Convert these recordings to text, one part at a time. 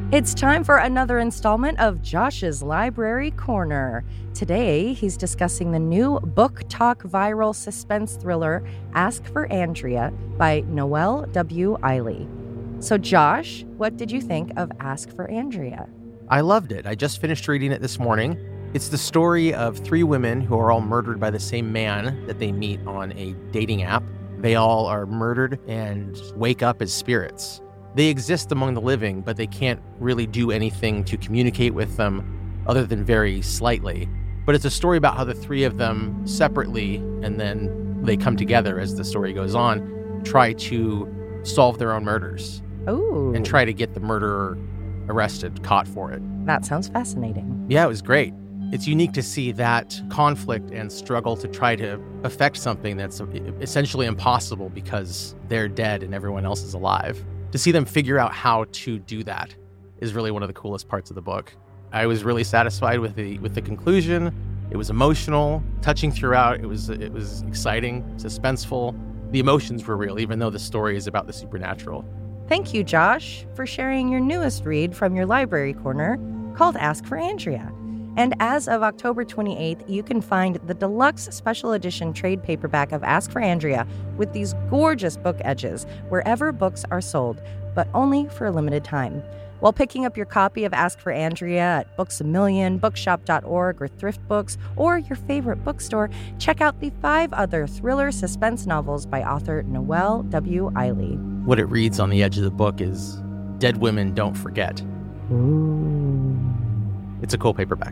It's time for another installment of Josh's Library Corner. Today, he's discussing the new Book Talk viral suspense thriller, Ask for Andrea by Noelle W. Eiley. So, Josh, what did you think of Ask for Andrea? I loved it. I just finished reading it this morning. It's the story of three women who are all murdered by the same man that they meet on a dating app. They all are murdered and wake up as spirits. They exist among the living, but they can't really do anything to communicate with them other than very slightly. But it's a story about how the three of them separately, and then they come together as the story goes on, try to solve their own murders. Ooh. And try to get the murderer arrested, caught for it. That sounds fascinating. Yeah, it was great. It's unique to see that conflict and struggle to try to affect something that's essentially impossible because they're dead and everyone else is alive. To see them figure out how to do that is really one of the coolest parts of the book. I was really satisfied with the conclusion. It was emotional, touching throughout. It was exciting, suspenseful. The emotions were real, even though the story is about the supernatural. Thank you, Josh, for sharing your newest read from your library corner called Ask for Andrea. And as of October 28th, you can find the deluxe special edition trade paperback of Ask for Andrea with these gorgeous book edges wherever books are sold, but only for a limited time. While picking up your copy of Ask for Andrea at Books A Million, bookshop.org, or Thrift Books, or your favorite bookstore, check out the 5 other thriller suspense novels by author Noelle W. Eiley. What it reads on the edge of the book is, Dead Women Don't Forget. Ooh. It's a cool paperback.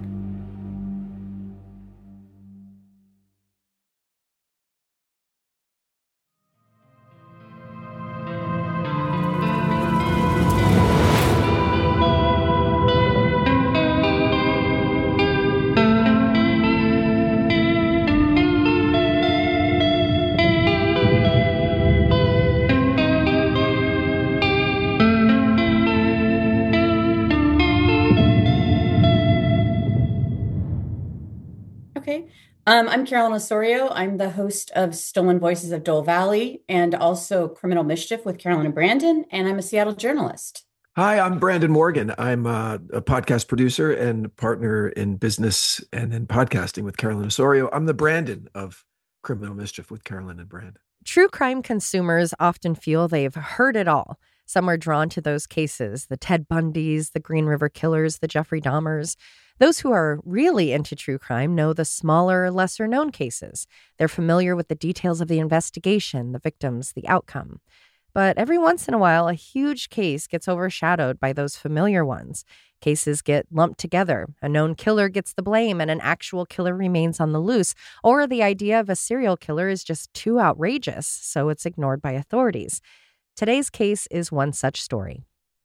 I'm Carolyn Osorio. I'm the host of Stolen Voices of Dole Valley and also Criminal Mischief with Carolyn and Brandon, and I'm a Seattle journalist. Hi, I'm Brandon Morgan. I'm a podcast producer and partner in business and in podcasting with Carolyn Osorio. I'm the Brandon of Criminal Mischief with Carolyn and Brandon. True crime consumers often feel they've heard it all. Some are drawn to those cases, the Ted Bundys, the Green River Killers, the Jeffrey Dahmers. Those who are really into true crime know the smaller, lesser-known cases. They're familiar with the details of the investigation, the victims, the outcome. But every once in a while, a huge case gets overshadowed by those familiar ones. Cases get lumped together. A known killer gets the blame and an actual killer remains on the loose. Or the idea of a serial killer is just too outrageous, so it's ignored by authorities. Today's case is one such story.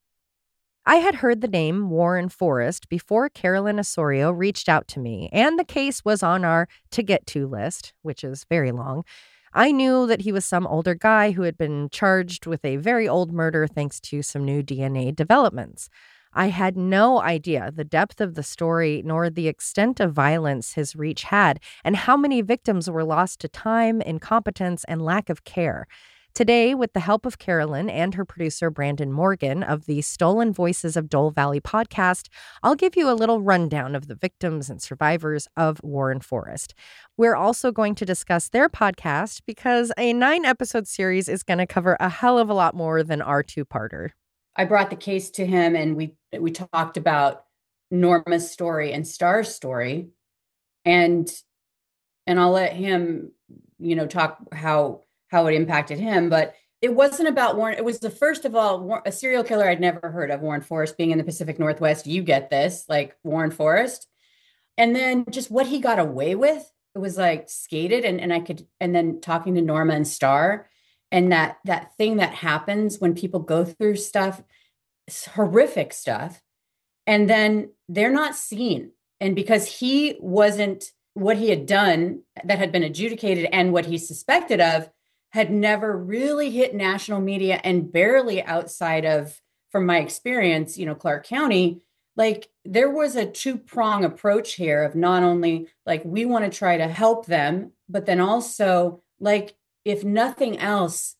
I had heard the name Warren Forrest before Carolyn Osorio reached out to me, and the case was on our to-get-to list, which is very long. I knew that he was some older guy who had been charged with a very old murder thanks to some new DNA developments. I had no idea the depth of the story nor the extent of violence his reach had, and how many victims were lost to time, incompetence, and lack of care. Today, with the help of Carolyn and her producer Brandon Morgan of the Stolen Voices of Dole Valley podcast, I'll give you a little rundown of the victims and survivors of Warren Forrest. We're also going to discuss their podcast because a 9-episode series is going to cover a hell of a lot more than our 2-parter. I brought the case to him and we talked about Norma's story and Star's story, and I'll let him, talk how it impacted him. But it wasn't about Warren. It was first of all, a serial killer I'd never heard of, Warren Forrest, being in the Pacific Northwest. You get this, like Warren Forrest. And then just what he got away with. It was like skated and then talking to Norma and Star, and that thing that happens when people go through stuff, horrific stuff, and then they're not seen. And because he wasn't, what he had done that had been adjudicated and what he suspected of had never really hit national media, and barely outside of, from my experience, Clark County, like there was a 2-prong approach here of not only like, we want to try to help them, but then also like, if nothing else,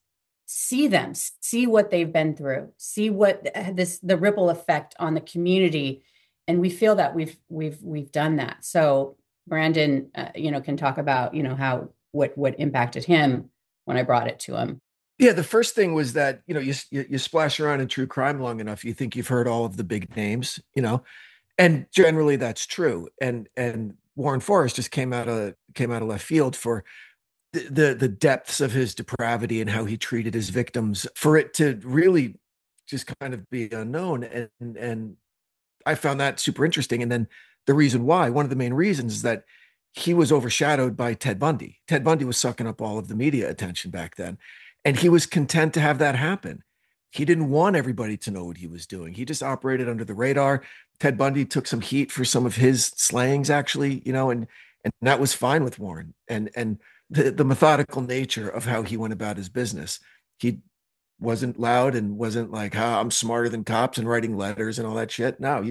see them, see what they've been through, see what the ripple effect on the community. And we feel that we've done that. So Brandon, can talk about, how, what impacted him when I brought it to him. Yeah, the first thing was that, you splash around in true crime long enough, you think you've heard all of the big names, and generally that's true. And Warren Forrest just came out of left field for the depths of his depravity and how he treated his victims, for it to really just kind of be unknown. And I found that super interesting. And then the reason why, one of the main reasons, is that he was overshadowed by Ted Bundy. Ted Bundy was sucking up all of the media attention back then. And he was content to have that happen. He didn't want everybody to know what he was doing. He just operated under the radar. Ted Bundy took some heat for some of his slayings, actually, and that was fine with Warren. And the methodical nature of how he went about his business. He wasn't loud and wasn't like, I'm smarter than cops and writing letters and all that shit. No,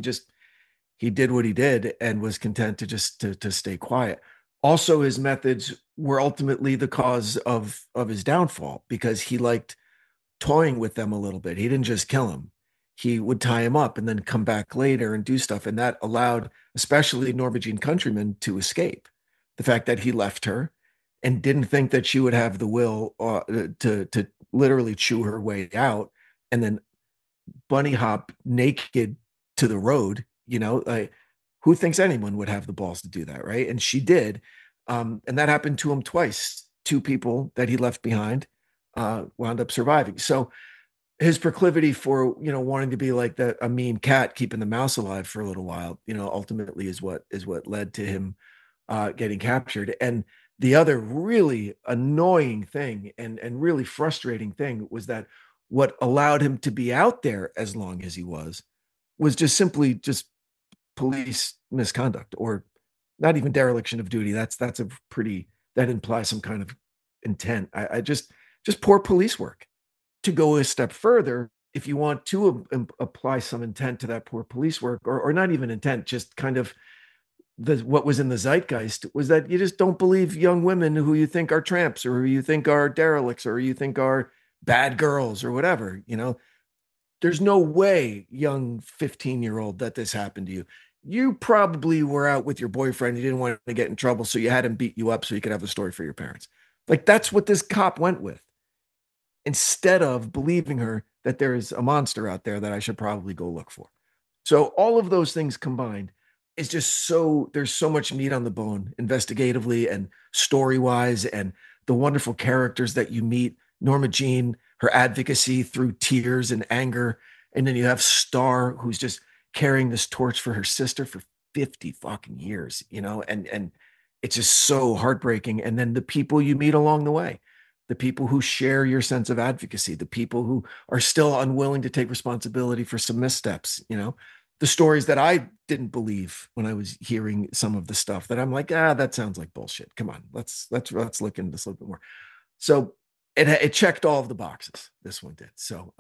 he did what he did and was content to just to stay quiet. Also, his methods were ultimately the cause of his downfall, because he liked toying with them a little bit. He didn't just kill him. He would tie him up and then come back later and do stuff. And that allowed, especially Norma Jean Countryman, to escape. The fact that he left her and didn't think that she would have the will to literally chew her way out and then bunny hop naked to the road, like, who thinks anyone would have the balls to do that, right? And she did. And that happened to him twice. Two people that he left behind wound up surviving. So his proclivity for, wanting to be like a mean cat keeping the mouse alive for a little while, ultimately is what led to him getting captured. And the other really annoying thing and really frustrating thing was that what allowed him to be out there as long as he was just simply just police misconduct, or not even dereliction of duty. That implies some kind of intent. I just poor police work. To go a step further, if you want to apply some intent to that poor police work, or not even intent, just kind of what was in the zeitgeist, was that you just don't believe young women who you think are tramps, or who you think are derelicts, or you think are bad girls, or whatever. There's no way, young 15-year-old, that this happened to you. You probably were out with your boyfriend. You didn't want to get in trouble, so you had him beat you up so you could have the story for your parents. Like, that's what this cop went with, instead of believing her that there is a monster out there that I should probably go look for. So all of those things combined is just there's so much meat on the bone, investigatively and story-wise, and the wonderful characters that you meet. Norma Jean, her advocacy through tears and anger. And then you have Star, who's just carrying this torch for her sister for 50 fucking years, and it's just so heartbreaking. And then the people you meet along the way, the people who share your sense of advocacy, the people who are still unwilling to take responsibility for some missteps, the stories that I didn't believe when I was hearing some of the stuff that I'm like, that sounds like bullshit. Come on, let's look into this a little bit more. So it checked all of the boxes. This one did. So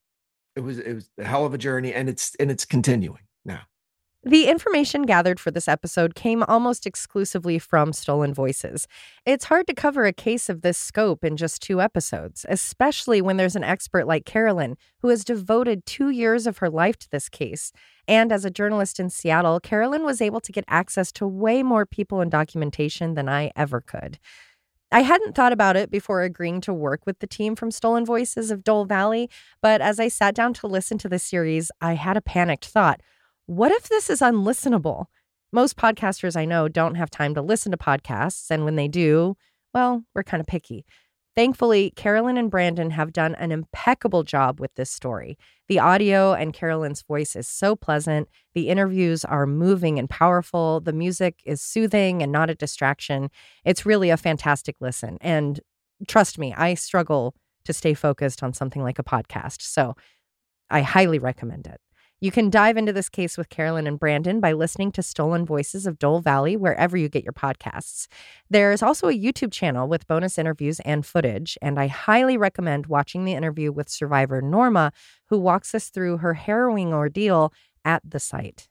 it was a hell of a journey, and it's continuing now. The information gathered for this episode came almost exclusively from Stolen Voices. It's hard to cover a case of this scope in just 2 episodes, especially when there's an expert like Carolyn, who has devoted 2 years of her life to this case. And as a journalist in Seattle, Carolyn was able to get access to way more people and documentation than I ever could. I hadn't thought about it before agreeing to work with the team from Stolen Voices of Dole Valley, but as I sat down to listen to the series, I had a panicked thought. What if this is unlistenable? Most podcasters I know don't have time to listen to podcasts, and when they do, well, we're kind of picky. Thankfully, Carolyn and Brandon have done an impeccable job with this story. The audio and Carolyn's voice is so pleasant. The interviews are moving and powerful. The music is soothing and not a distraction. It's really a fantastic listen. And trust me, I struggle to stay focused on something like a podcast, so I highly recommend it. You can dive into this case with Carolyn and Brandon by listening to Stolen Voices of Dole Valley wherever you get your podcasts. There's also a YouTube channel with bonus interviews and footage, and I highly recommend watching the interview with survivor Norma, who walks us through her harrowing ordeal at the site.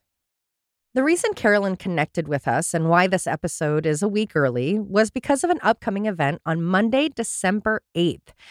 The reason Carolyn connected with us and why this episode is a week early was because of an upcoming event on Monday, December 8th.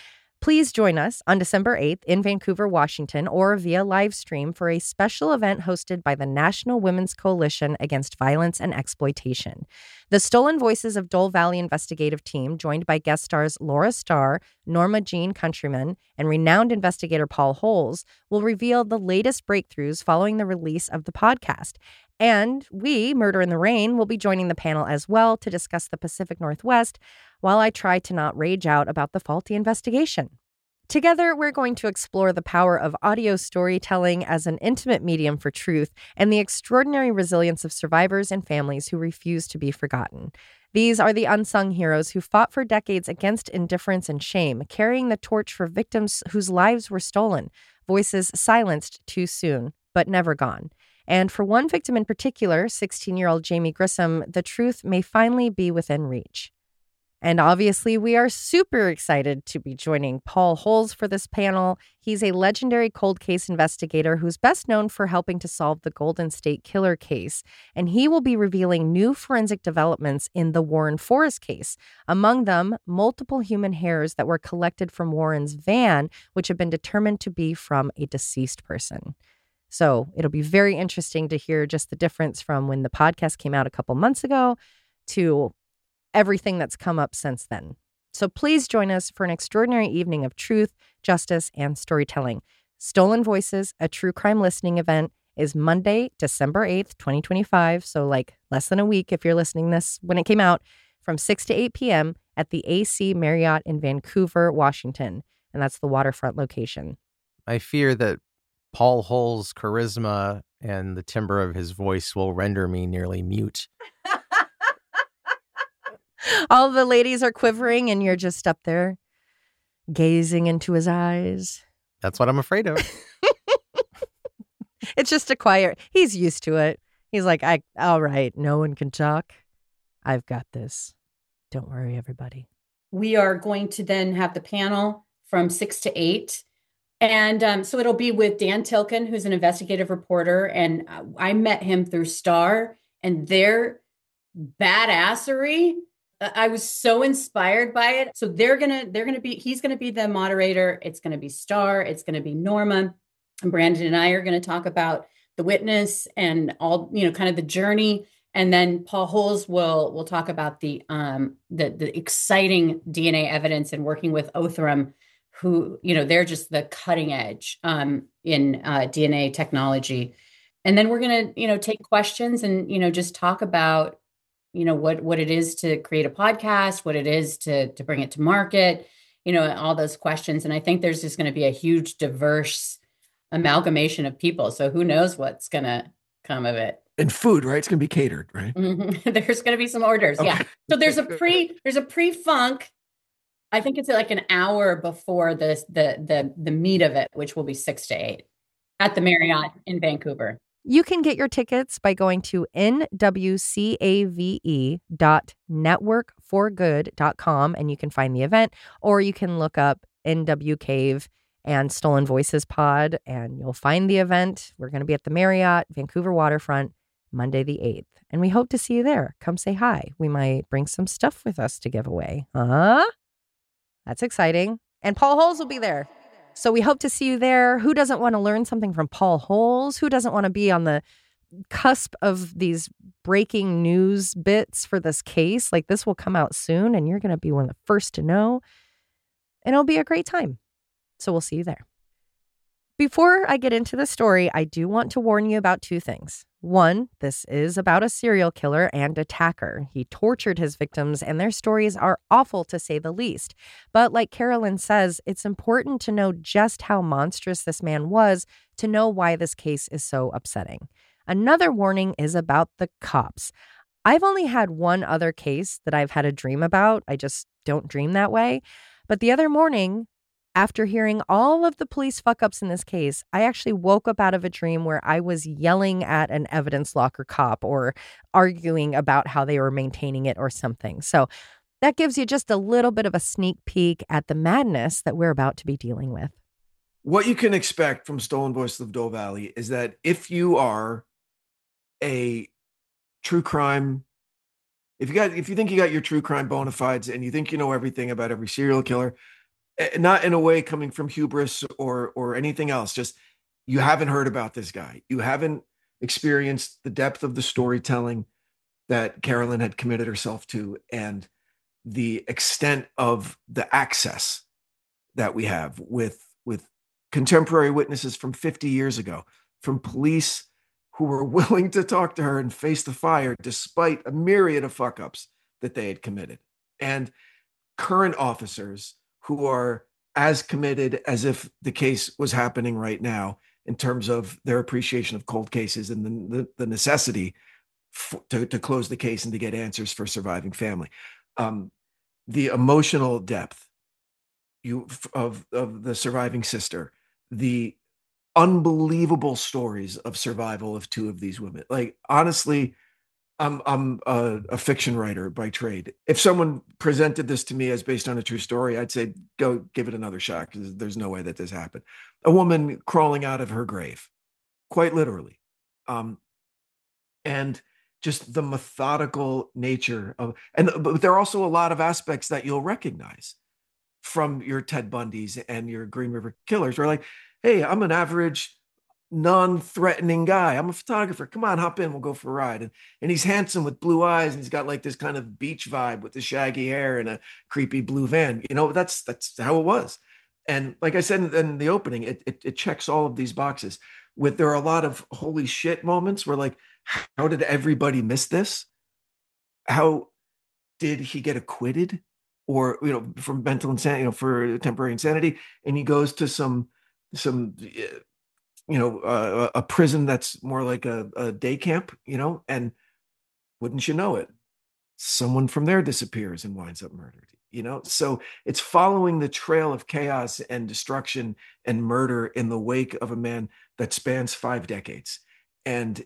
Please join us on December 8th in Vancouver, Washington, or via live stream for a special event hosted by the National Women's Coalition Against Violence and Exploitation. The Stolen Voices of Dole Valley investigative team, joined by guest stars Laura Starr, Norma Jean Countryman, and renowned investigator Paul Holes, will reveal the latest breakthroughs following the release of the podcast. And we, Murder in the Rain, will be joining the panel as well to discuss the Pacific Northwest while I try to not rage out about the faulty investigation. Together, we're going to explore the power of audio storytelling as an intimate medium for truth and the extraordinary resilience of survivors and families who refuse to be forgotten. These are the unsung heroes who fought for decades against indifference and shame, carrying the torch for victims whose lives were stolen, voices silenced too soon, but never gone. And for one victim in particular, 16-year-old Jamie Grissom, the truth may finally be within reach. And obviously, we are super excited to be joining Paul Holes for this panel. He's a legendary cold case investigator who's best known for helping to solve the Golden State Killer case. And he will be revealing new forensic developments in the Warren Forrest case. Among them, multiple human hairs that were collected from Warren's van, which have been determined to be from a deceased person. So it'll be very interesting to hear just the difference from when the podcast came out a couple months ago to everything that's come up since then. So please join us for an extraordinary evening of truth, justice, and storytelling. Stolen Voices, a true crime listening event, is Monday, December 8th, 2025. So like less than a week if you're listening this when it came out, from 6 to 8 p.m. at the AC Marriott in Vancouver, Washington. And that's the waterfront location. I fear that Paul Holes' charisma and the timbre of his voice will render me nearly mute. All the ladies are quivering and you're just up there gazing into his eyes. That's what I'm afraid of. It's just a quiet. He's used to it. He's like, all right, no one can talk. I've got this. Don't worry, everybody. We are going to then have the panel from 6 to 8. And so it'll be with Dan Tilkin, who's an investigative reporter. And I met him through Star, and their badassery. I was so inspired by it. So he's gonna be the moderator. It's gonna be Star. It's gonna be Norma, and Brandon and I are gonna talk about the witness and all, kind of the journey. And then Paul Holes will talk about the exciting DNA evidence and working with Othram, who, they're just the cutting edge in DNA technology. And then we're going to, take questions and, just talk about, what it is to create a podcast, what it is to bring it to market, all those questions. And I think there's just going to be a huge diverse amalgamation of people. So who knows what's going to come of it. And food, right? It's going to be catered, right? Mm-hmm. There's going to be some orders. Okay. Yeah. So there's a pre-funk. I think it's like an hour before the meat of it, which will be 6 to 8 at the Marriott in Vancouver. You can get your tickets by going to nwcave.networkforgood.com and you can find the event, or you can look up NW Cave and Stolen Voices Pod and you'll find the event. We're going to be at the Marriott, Vancouver waterfront, Monday the 8th. And we hope to see you there. Come say hi. We might bring some stuff with us to give away. That's exciting. And Paul Holes will be there. So we hope to see you there. Who doesn't want to learn something from Paul Holes? Who doesn't want to be on the cusp of these breaking news bits for this case? Like, this will come out soon and you're going to be one of the first to know. And it'll be a great time. So we'll see you there. Before I get into the story, I do want to warn you about two things. One, this is about a serial killer and attacker. He tortured his victims, and their stories are awful to say the least. But like Carolyn says, it's important to know just how monstrous this man was to know why this case is so upsetting. Another warning is about the cops. I've only had one other case that I've had a dream about. I just don't dream that way. But the other morning, after hearing all of the police fuck-ups in this case, I actually woke up out of a dream where I was yelling at an evidence locker cop or arguing about how they were maintaining it or something. So that gives you just a little bit of a sneak peek at the madness that we're about to be dealing with. What you can expect from Stolen Voices of Dole Valley is that if you are a true crime, if you think you got your true crime bona fides and you think you know everything about every serial killer, Not in a way coming from hubris or anything else. Just you haven't heard about this guy. You haven't experienced the depth of the storytelling that Carolyn had committed herself to and the extent of the access that we have with contemporary witnesses from 50 years ago, from police who were willing to talk to her and face the fire despite a myriad of fuck ups that they had committed, and current officers who are as committed as if the case was happening right now in terms of their appreciation of cold cases and the necessity to close the case and to get answers for surviving family. The emotional depth of the surviving sister, the unbelievable stories of survival of two of these women. Like, honestly, I'm a fiction writer by trade. If someone presented this to me as based on a true story, I'd say, go give it another shot, because there's no way that this happened. A woman crawling out of her grave, quite literally. And just the methodical nature of, but there are also a lot of aspects that you'll recognize from your Ted Bundys and your Green River Killers. Where like, hey, I'm an average, non-threatening guy. I'm a photographer. Come on, hop in. We'll go for a ride. And he's handsome with blue eyes, and he's got like this kind of beach vibe with the shaggy hair and a creepy blue van. You know, that's how it was. And like I said in the opening, it checks all of these boxes. There are a lot of holy shit moments where like, how did everybody miss this? How did he get acquitted? Or, you know, from mental insanity, you know, for temporary insanity, and he goes to some you know, a prison that's more like a day camp, you know, and wouldn't you know it, someone from there disappears and winds up murdered, you know? So it's following the trail of chaos and destruction and murder in the wake of a man that spans 5 decades. And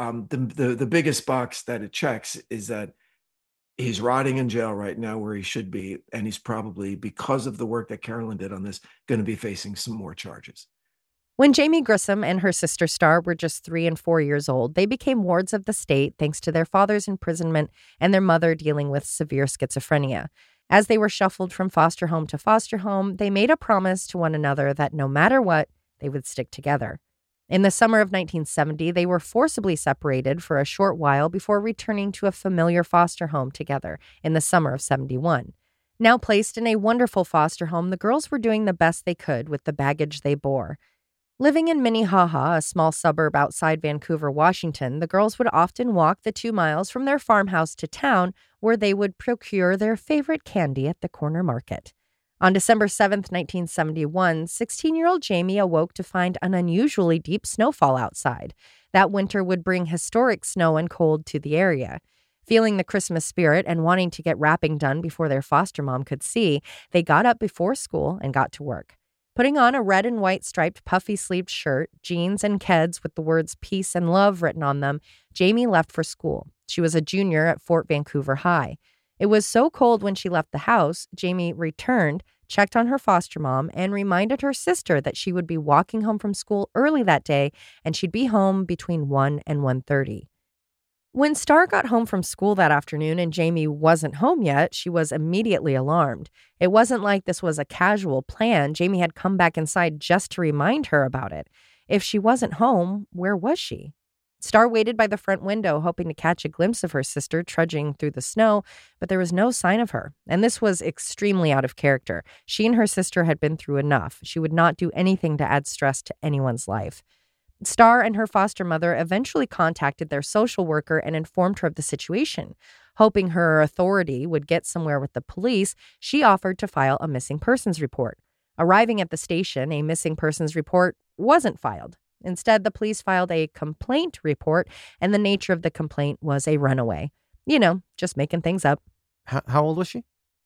the biggest box that it checks is that he's rotting in jail right now where he should be. And he's probably, because of the work that Carolyn did on this, going to be facing some more charges. When Jamie Grissom and her sister Star were just 3 and 4 years old, they became wards of the state thanks to their father's imprisonment and their mother dealing with severe schizophrenia. As they were shuffled from foster home to foster home, they made a promise to one another that no matter what, they would stick together. In the summer of 1970, they were forcibly separated for a short while before returning to a familiar foster home together in the summer of 71. Now placed in a wonderful foster home, the girls were doing the best they could with the baggage they bore. Living in Minnehaha, a small suburb outside Vancouver, Washington, the girls would often walk the 2 miles from their farmhouse to town, where they would procure their favorite candy at the corner market. On December 7th, 1971, 16-year-old Jamie awoke to find an unusually deep snowfall outside. That winter would bring historic snow and cold to the area. Feeling the Christmas spirit and wanting to get wrapping done before their foster mom could see, they got up before school and got to work. Putting on a red and white striped puffy-sleeved shirt, jeans, and Keds with the words peace and love written on them, Jamie left for school. She was a junior at Fort Vancouver High. It was so cold when she left the house, Jamie returned, checked on her foster mom, and reminded her sister that she would be walking home from school early that day and she'd be home between 1 and 1:30. When Star got home from school that afternoon and Jamie wasn't home yet, she was immediately alarmed. It wasn't like this was a casual plan. Jamie had come back inside just to remind her about it. If she wasn't home, where was she? Star waited by the front window, hoping to catch a glimpse of her sister trudging through the snow, but there was no sign of her. And this was extremely out of character. She and her sister had been through enough. She would not do anything to add stress to anyone's life. Star and her foster mother eventually contacted their social worker and informed her of the situation. Hoping her authority would get somewhere with the police, she offered to file a missing persons report. Arriving at the station, a missing persons report wasn't filed. Instead, the police filed a complaint report, and the nature of the complaint was a runaway. You know, just making things up. How old was she?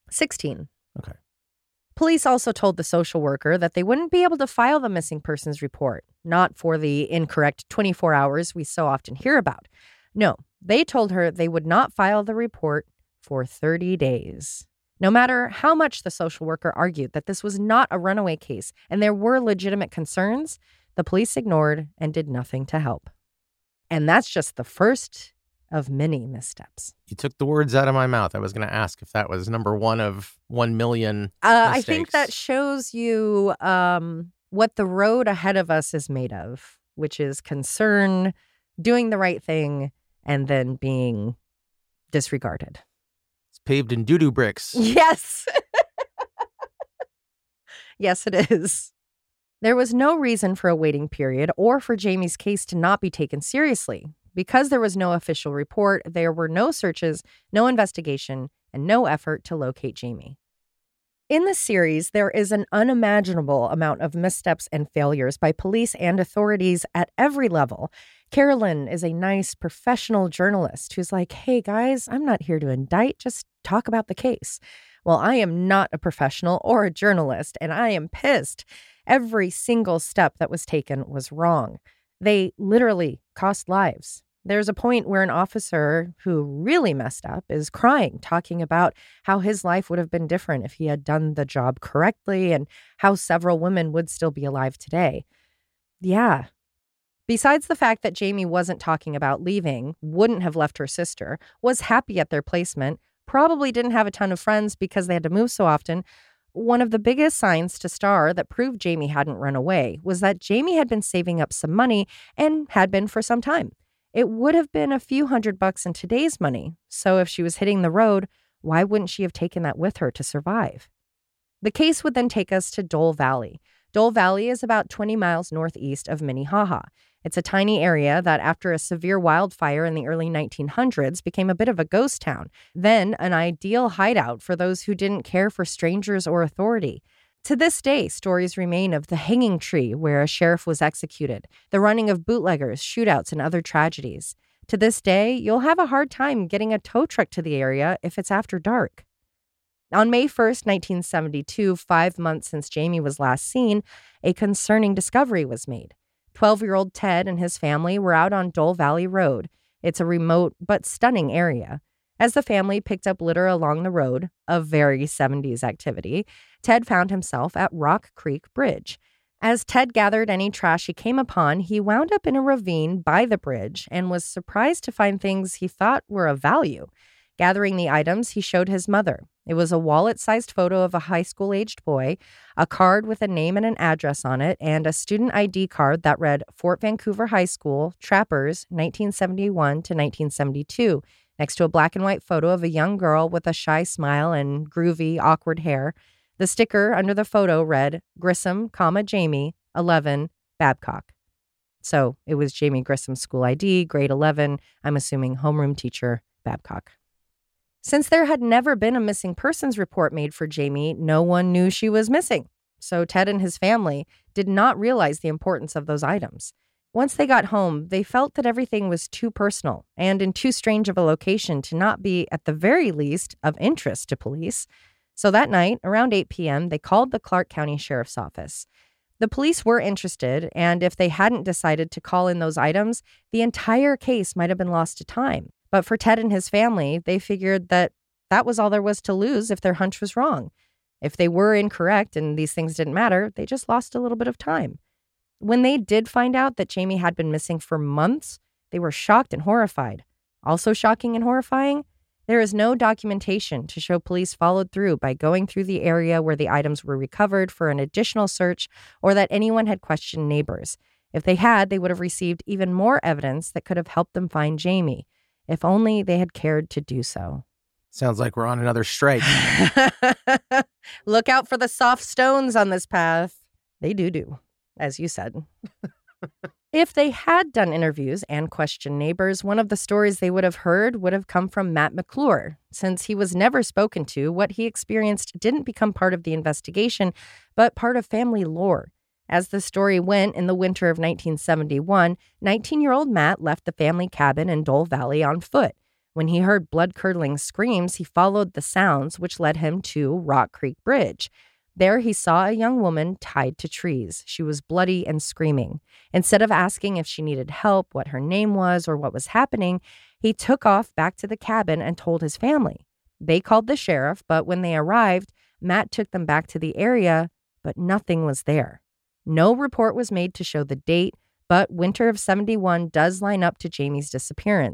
16. Okay. Police also told the social worker that they wouldn't be able to file the missing persons report, not for the incorrect 24 hours we so often hear about. No, they told her they would not file the report for 30 days. No matter how much the social worker argued that this was not a runaway case and there were legitimate concerns, the police ignored and did nothing to help. And that's just the first of many missteps. You took the words out of my mouth. I was going to ask if that was number one of 1 million I think that shows you what the road ahead of us is made of, which is concern, doing the right thing, and then being disregarded. It's paved in doo-doo bricks. Yes. Yes, it is. There was no reason for a waiting period or for Jamie's case to not be taken seriously. Because there was no official report, there were no searches, no investigation, and no effort to locate Jamie. In the series, there is an unimaginable amount of missteps and failures by police and authorities at every level. Carolyn is a nice, professional journalist who's like, hey guys, I'm not here to indict, just talk about the case. Well, I am not a professional or a journalist, and I am pissed. Every single step that was taken was wrong. They literally cost lives. There's a point where an officer who really messed up is crying, talking about how his life would have been different if he had done the job correctly and how several women would still be alive today. Yeah. Besides the fact that Jamie wasn't talking about leaving, wouldn't have left her sister, was happy at their placement, probably didn't have a ton of friends because they had to move so often, one of the biggest signs to Star that proved Jamie hadn't run away was that Jamie had been saving up some money and had been for some time. It would have been a few $100 in today's money. So if she was hitting the road, why wouldn't she have taken that with her to survive? The case would then take us to Dole Valley. Dole Valley is about 20 miles northeast of Minnehaha. It's a tiny area that after a severe wildfire in the early 1900s became a bit of a ghost town, then an ideal hideout for those who didn't care for strangers or authority. To this day, stories remain of the hanging tree where a sheriff was executed, the running of bootleggers, shootouts, and other tragedies. To this day, you'll have a hard time getting a tow truck to the area if it's after dark. On May 1st, 1972, 5 months since Jamie was last seen, a concerning discovery was made. 12-year-old Ted and his family were out on Dole Valley Road. It's a remote but stunning area. As the family picked up litter along the road, a very 70s activity, Ted found himself at Rock Creek Bridge. As Ted gathered any trash he came upon, he wound up in a ravine by the bridge and was surprised to find things he thought were of value. Gathering the items, he showed his mother. It was a wallet-sized photo of a high school-aged boy, a card with a name and an address on it, and a student ID card that read Fort Vancouver High School, Trappers, 1971 to 1972, next to a black and white photo of a young girl with a shy smile and groovy, awkward hair. The sticker under the photo read Grissom, Jamie, 11, Babcock. So it was Jamie Grissom's school ID, grade 11, I'm assuming homeroom teacher, Babcock. Since there had never been a missing persons report made for Jamie, no one knew she was missing. So Ted and his family did not realize the importance of those items. Once they got home, they felt that everything was too personal and in too strange of a location to not be, at the very least, of interest to police. So that night, around 8 p.m., they called the Clark County Sheriff's Office. The police were interested, and if they hadn't decided to call in those items, the entire case might have been lost to time. But for Ted and his family, they figured that that was all there was to lose if their hunch was wrong. If they were incorrect and these things didn't matter, they just lost a little bit of time. When they did find out that Jamie had been missing for months, they were shocked and horrified. Also shocking and horrifying, there is no documentation to show police followed through by going through the area where the items were recovered for an additional search or that anyone had questioned neighbors. If they had, they would have received even more evidence that could have helped them find Jamie. If only they had cared to do so. Sounds like we're on another strike. Look out for the soft stones on this path. They do, as you said. If they had done interviews and questioned neighbors, one of the stories they would have heard would have come from Matt McClure. Since he was never spoken to, what he experienced didn't become part of the investigation, but part of family lore. As the story went, in the winter of 1971, 19-year-old Matt left the family cabin in Dole Valley on foot. When he heard blood-curdling screams, he followed the sounds, which led him to Rock Creek Bridge. There he saw a young woman tied to trees. She was bloody and screaming. Instead of asking if she needed help, what her name was, or what was happening, he took off back to the cabin and told his family. They called the sheriff, but when they arrived, Matt took them back to the area, but nothing was there. No report was made to show the date, but winter of 71 does line up to Jamie's disappearance.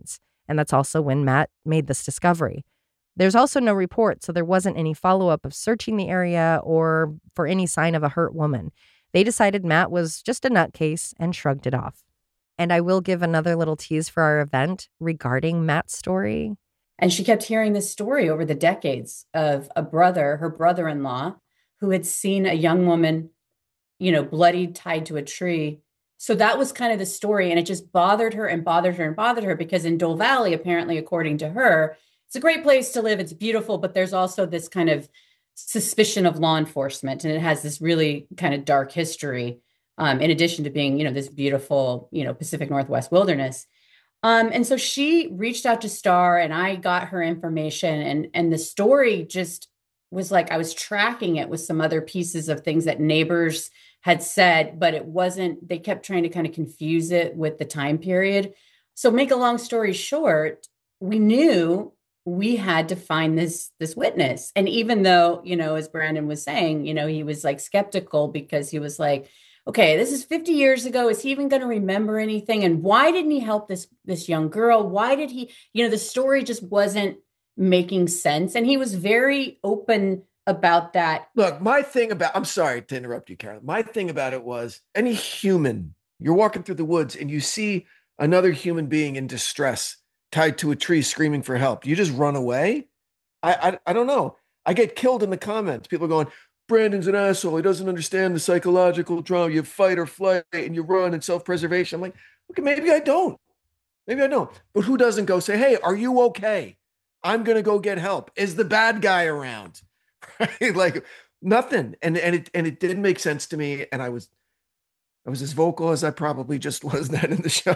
And that's also when Matt made this discovery. There's also no report, so there wasn't any follow-up of searching the area or for any sign of a hurt woman. They decided Matt was just a nutcase and shrugged it off. And I will give another little tease for our event regarding Matt's story. And she kept hearing this story over the decades of a brother, her brother-in-law, who had seen a young woman, bloodied, tied to a tree. So that was kind of the story. And it just bothered her and bothered her and bothered her because in Dole Valley, apparently, according to her, it's a great place to live. It's beautiful, but there's also this kind of suspicion of law enforcement. And it has this really kind of dark history, in addition to being, this beautiful, Pacific Northwest wilderness. And so she reached out to Star and I got her information and the story just was like, I was tracking it with some other pieces of things that neighbors had said, but it wasn't, they kept trying to kind of confuse it with the time period. So make a long story short, we knew we had to find this witness. And even though, as Brandon was saying, he was like skeptical because he was like, okay, this is 50 years ago. Is he even going to remember anything? And why didn't he help this young girl? Why did he, the story just wasn't making sense. And he was very open about that. Look, I'm sorry to interrupt you, Carolyn. My thing about it was any human, you're walking through the woods and you see another human being in distress tied to a tree screaming for help. You just run away? I don't know. I get killed in the comments. People are going, Brandon's an asshole. He doesn't understand the psychological drama. You fight or flight and you run and self-preservation. I'm like, okay, maybe I don't. But who doesn't go say, hey, are you okay? I'm going to go get help. Is the bad guy around? Right? Like nothing. And it didn't make sense to me. And I was as vocal as I probably just was then in the show.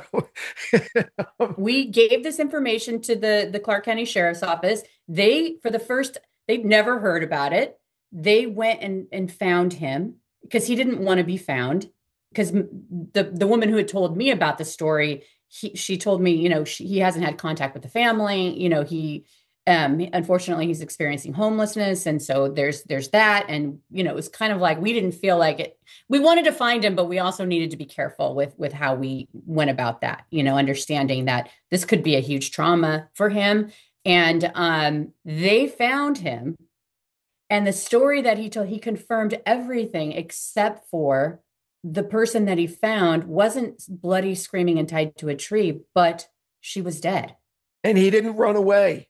We gave this information to the Clark County Sheriff's Office. They'd never heard about it. They went and found him because he didn't want to be found. Because the woman who had told me about the story, she told me, he hasn't had contact with the family. He unfortunately he's experiencing homelessness, and so there's that. And it was kind of like we didn't feel like it. We wanted to find him, but we also needed to be careful with how we went about that. Understanding that this could be a huge trauma for him. And they found him. And the story that he told, he confirmed everything except for the person that he found wasn't bloody, screaming, and tied to a tree, but she was dead. And he didn't run away.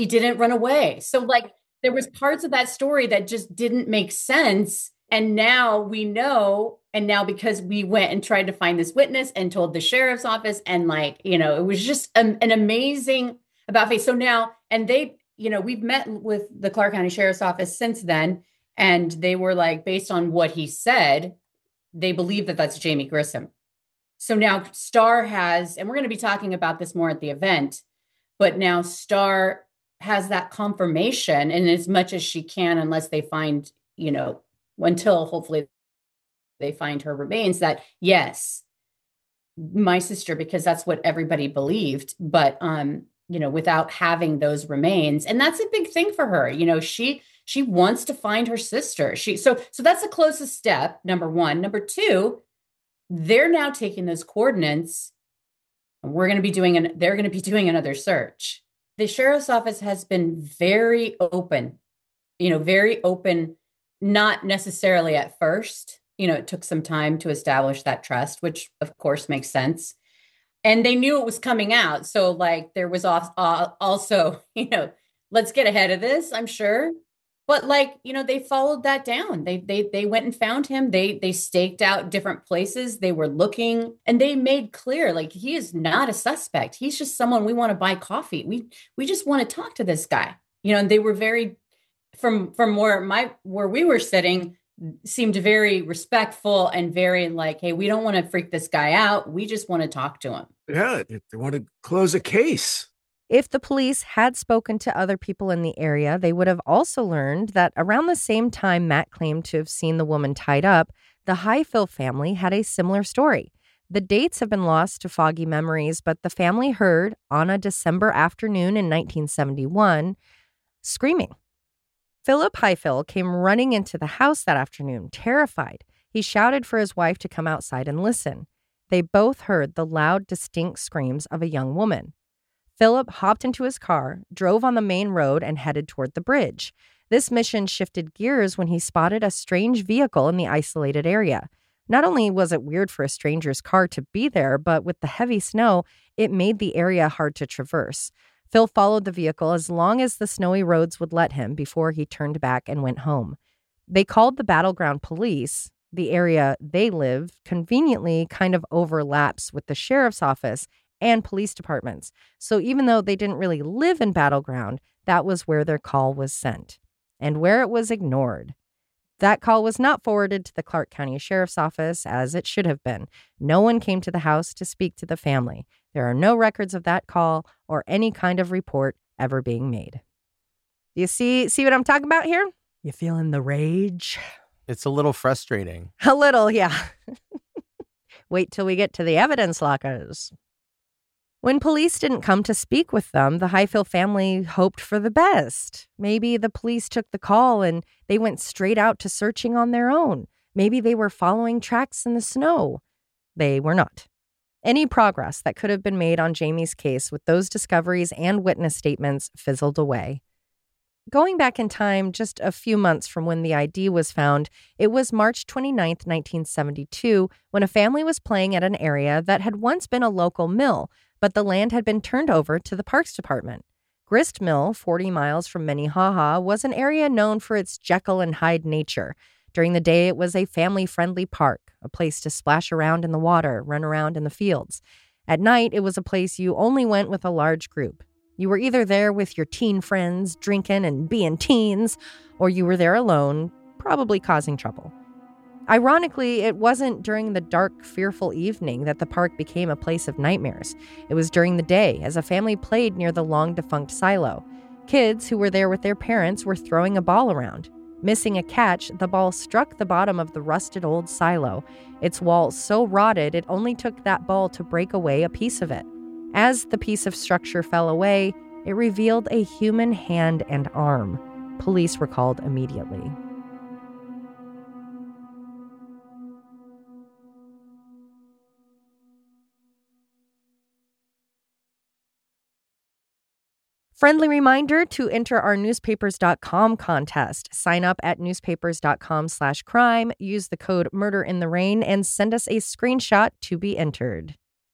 So there was parts of that story that just didn't make sense. And now we know. And now because we went and tried to find this witness and told the sheriff's office and it was just an amazing about face. So now, and they, we've met with the Clark County Sheriff's Office since then, and they were like, based on what he said, they believe that that's Jamie Grissom. So now Star has, and we're going to be talking about this more at the event, but now Star has that confirmation, and as much as she can, unless they find, until hopefully they find her remains, that yes, my sister, because that's what everybody believed, but without having those remains. And that's a big thing for her. She wants to find her sister. So that's the closest step, number one. Number two, they're now taking those coordinates and they're going to be doing another search. The sheriff's office has been very open, not necessarily at first. It took some time to establish that trust, which of course makes sense. And they knew it was coming out. So there was also, let's get ahead of this, I'm sure. But they followed that down. They went and found him. They staked out different places. They were looking and they made clear, he is not a suspect. He's just someone we want to buy coffee. We just want to talk to this guy, and they were very, from where we were sitting, seemed very respectful and very hey, we don't want to freak this guy out. We just want to talk to him. Yeah, they want to close a case. If the police had spoken to other people in the area, they would have also learned that around the same time Matt claimed to have seen the woman tied up, the Highfill family had a similar story. The dates have been lost to foggy memories, but the family heard on a December afternoon in 1971 screaming. Philip Highfill came running into the house that afternoon, terrified. He shouted for his wife to come outside and listen. They both heard the loud, distinct screams of a young woman. Philip hopped into his car, drove on the main road, and headed toward the bridge. This mission shifted gears when he spotted a strange vehicle in the isolated area. Not only was it weird for a stranger's car to be there, but with the heavy snow, it made the area hard to traverse. Phil followed the vehicle as long as the snowy roads would let him before he turned back and went home. They called the Battleground Police. The area they live conveniently kind of overlaps with the sheriff's office and police departments. So even though they didn't really live in Battleground, that was where their call was sent and where it was ignored. That call was not forwarded to the Clark County Sheriff's Office as it should have been. No one came to the house to speak to the family. There are no records of that call or any kind of report ever being made. You see what I'm talking about here? You feeling the rage? It's a little frustrating. A little, yeah. Wait till we get to the evidence lockers. When police didn't come to speak with them, the Highfill family hoped for the best. Maybe the police took the call and they went straight out to searching on their own. Maybe they were following tracks in the snow. They were not. Any progress that could have been made on Jamie's case with those discoveries and witness statements fizzled away. Going back in time just a few months from when the ID was found, it was March 29th, 1972, when a family was playing at an area that had once been a local mill, but the land had been turned over to the Parks Department. Grist Mill, 40 miles from Minnehaha, was an area known for its Jekyll and Hyde nature. During the day, it was a family-friendly park, a place to splash around in the water, run around in the fields. At night, it was a place you only went with a large group. You were either there with your teen friends, drinking and being teens, or you were there alone, probably causing trouble. Ironically, it wasn't during the dark, fearful evening that the park became a place of nightmares. It was during the day, as a family played near the long-defunct silo. Kids who were there with their parents were throwing a ball around. Missing a catch, the ball struck the bottom of the rusted old silo. Its walls so rotted, it only took that ball to break away a piece of it. As the piece of structure fell away, it revealed a human hand and arm. Police were called immediately. Friendly reminder to enter our newspapers.com contest. Sign up at newspapers.com/crime, use the code MurderInTheRain, and send us a screenshot to be entered.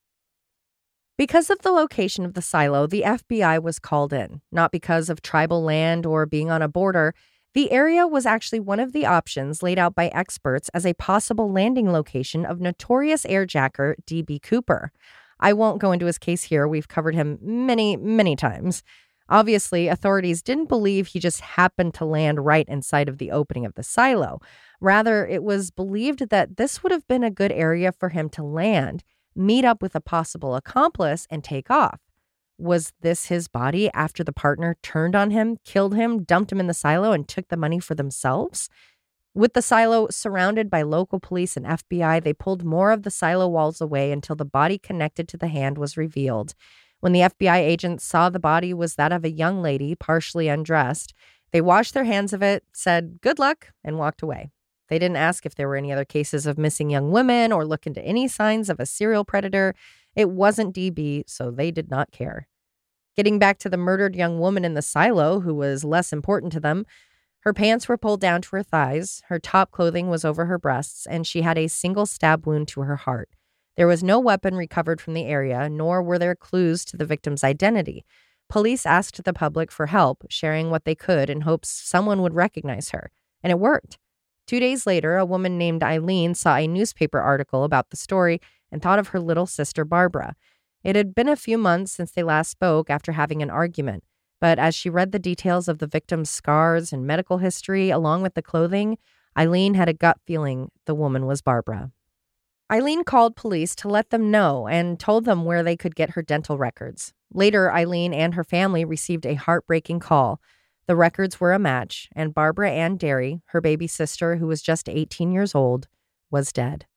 Because of the location of the silo, the FBI was called in, not because of tribal land or being on a border. The area was actually one of the options laid out by experts as a possible landing location of notorious airjacker D.B. Cooper. I won't go into his case here. We've covered him many, many times. Obviously, authorities didn't believe he just happened to land right inside of the opening of the silo. Rather, it was believed that this would have been a good area for him to land, meet up with a possible accomplice, and take off. Was this his body after the partner turned on him, killed him, dumped him in the silo, and took the money for themselves? With the silo surrounded by local police and FBI, they pulled more of the silo walls away until the body connected to the hand was revealed. When the FBI agents saw the body was that of a young lady, partially undressed, they washed their hands of it, said good luck, and walked away. They didn't ask if there were any other cases of missing young women or look into any signs of a serial predator. It wasn't DB, so they did not care. Getting back to the murdered young woman in the silo, who was less important to them, her pants were pulled down to her thighs, her top clothing was over her breasts, and she had a single stab wound to her heart. There was no weapon recovered from the area, nor were there clues to the victim's identity. Police asked the public for help, sharing what they could in hopes someone would recognize her, and it worked. 2 days later, a woman named Eileen saw a newspaper article about the story and thought of her little sister, Barbara. It had been a few months since they last spoke after having an argument, but as she read the details of the victim's scars and medical history along with the clothing, Eileen had a gut feeling the woman was Barbara. Eileen called police to let them know and told them where they could get her dental records. Later, Eileen and her family received a heartbreaking call. The records were a match, and Barbara Ann Derry, her baby sister, who was just 18 years old, was dead.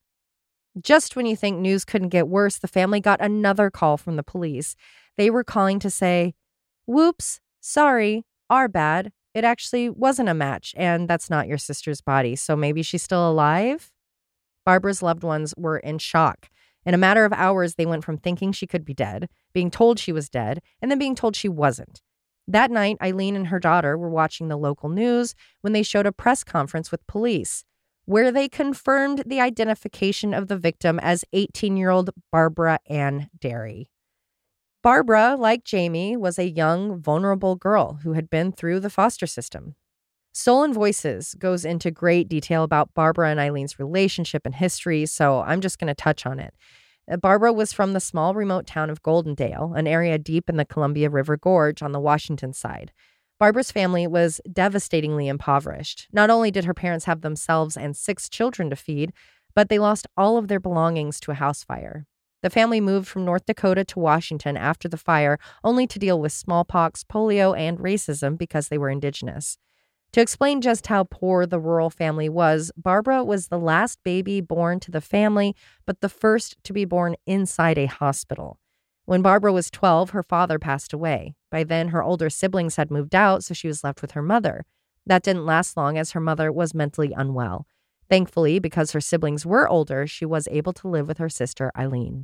Just when you think news couldn't get worse, the family got another call from the police. They were calling to say, "Whoops, sorry, our bad. It actually wasn't a match, and that's not your sister's body, so maybe she's still alive?" Barbara's loved ones were in shock. In a matter of hours, they went from thinking she could be dead, being told she was dead, and then being told she wasn't. That night, Eileen and her daughter were watching the local news when they showed a press conference with police, where they confirmed the identification of the victim as 18-year-old Barbara Ann Derry. Barbara, like Jamie, was a young, vulnerable girl who had been through the foster system. Stolen Voices goes into great detail about Barbara and Eileen's relationship and history, so I'm just going to touch on it. Barbara was from the small remote town of Goldendale, an area deep in the Columbia River Gorge on the Washington side. Barbara's family was devastatingly impoverished. Not only did her parents have themselves and 6 children to feed, but they lost all of their belongings to a house fire. The family moved from North Dakota to Washington after the fire, only to deal with smallpox, polio, and racism because they were indigenous. To explain just how poor the rural family was, Barbara was the last baby born to the family, but the first to be born inside a hospital. When Barbara was 12, her father passed away. By then, her older siblings had moved out, so she was left with her mother. That didn't last long as her mother was mentally unwell. Thankfully, because her siblings were older, she was able to live with her sister, Eileen.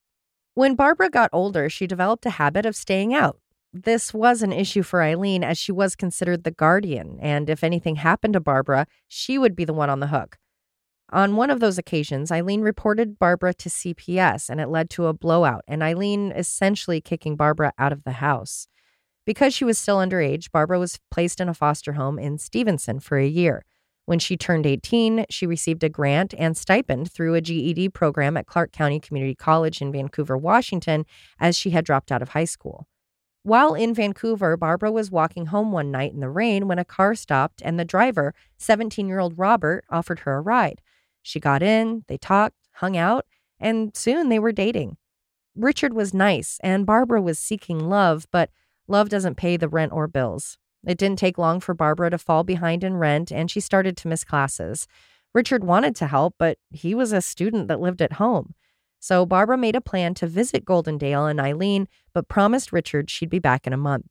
When Barbara got older, she developed a habit of staying out. This was an issue for Eileen as she was considered the guardian, and if anything happened to Barbara, she would be the one on the hook. On one of those occasions, Eileen reported Barbara to CPS, and it led to a blowout, and Eileen essentially kicking Barbara out of the house. Because she was still underage, Barbara was placed in a foster home in Stevenson for a year. When she turned 18, she received a grant and stipend through a GED program at Clark County Community College in Vancouver, Washington, as she had dropped out of high school. While in Vancouver, Barbara was walking home one night in the rain when a car stopped and the driver, 17-year-old Robert, offered her a ride. She got in, they talked, hung out, and soon they were dating. Richard was nice, and Barbara was seeking love, but love doesn't pay the rent or bills. It didn't take long for Barbara to fall behind in rent, and she started to miss classes. Richard wanted to help, but he was a student that lived at home. So Barbara made a plan to visit Goldendale and Eileen, but promised Richard she'd be back in a month.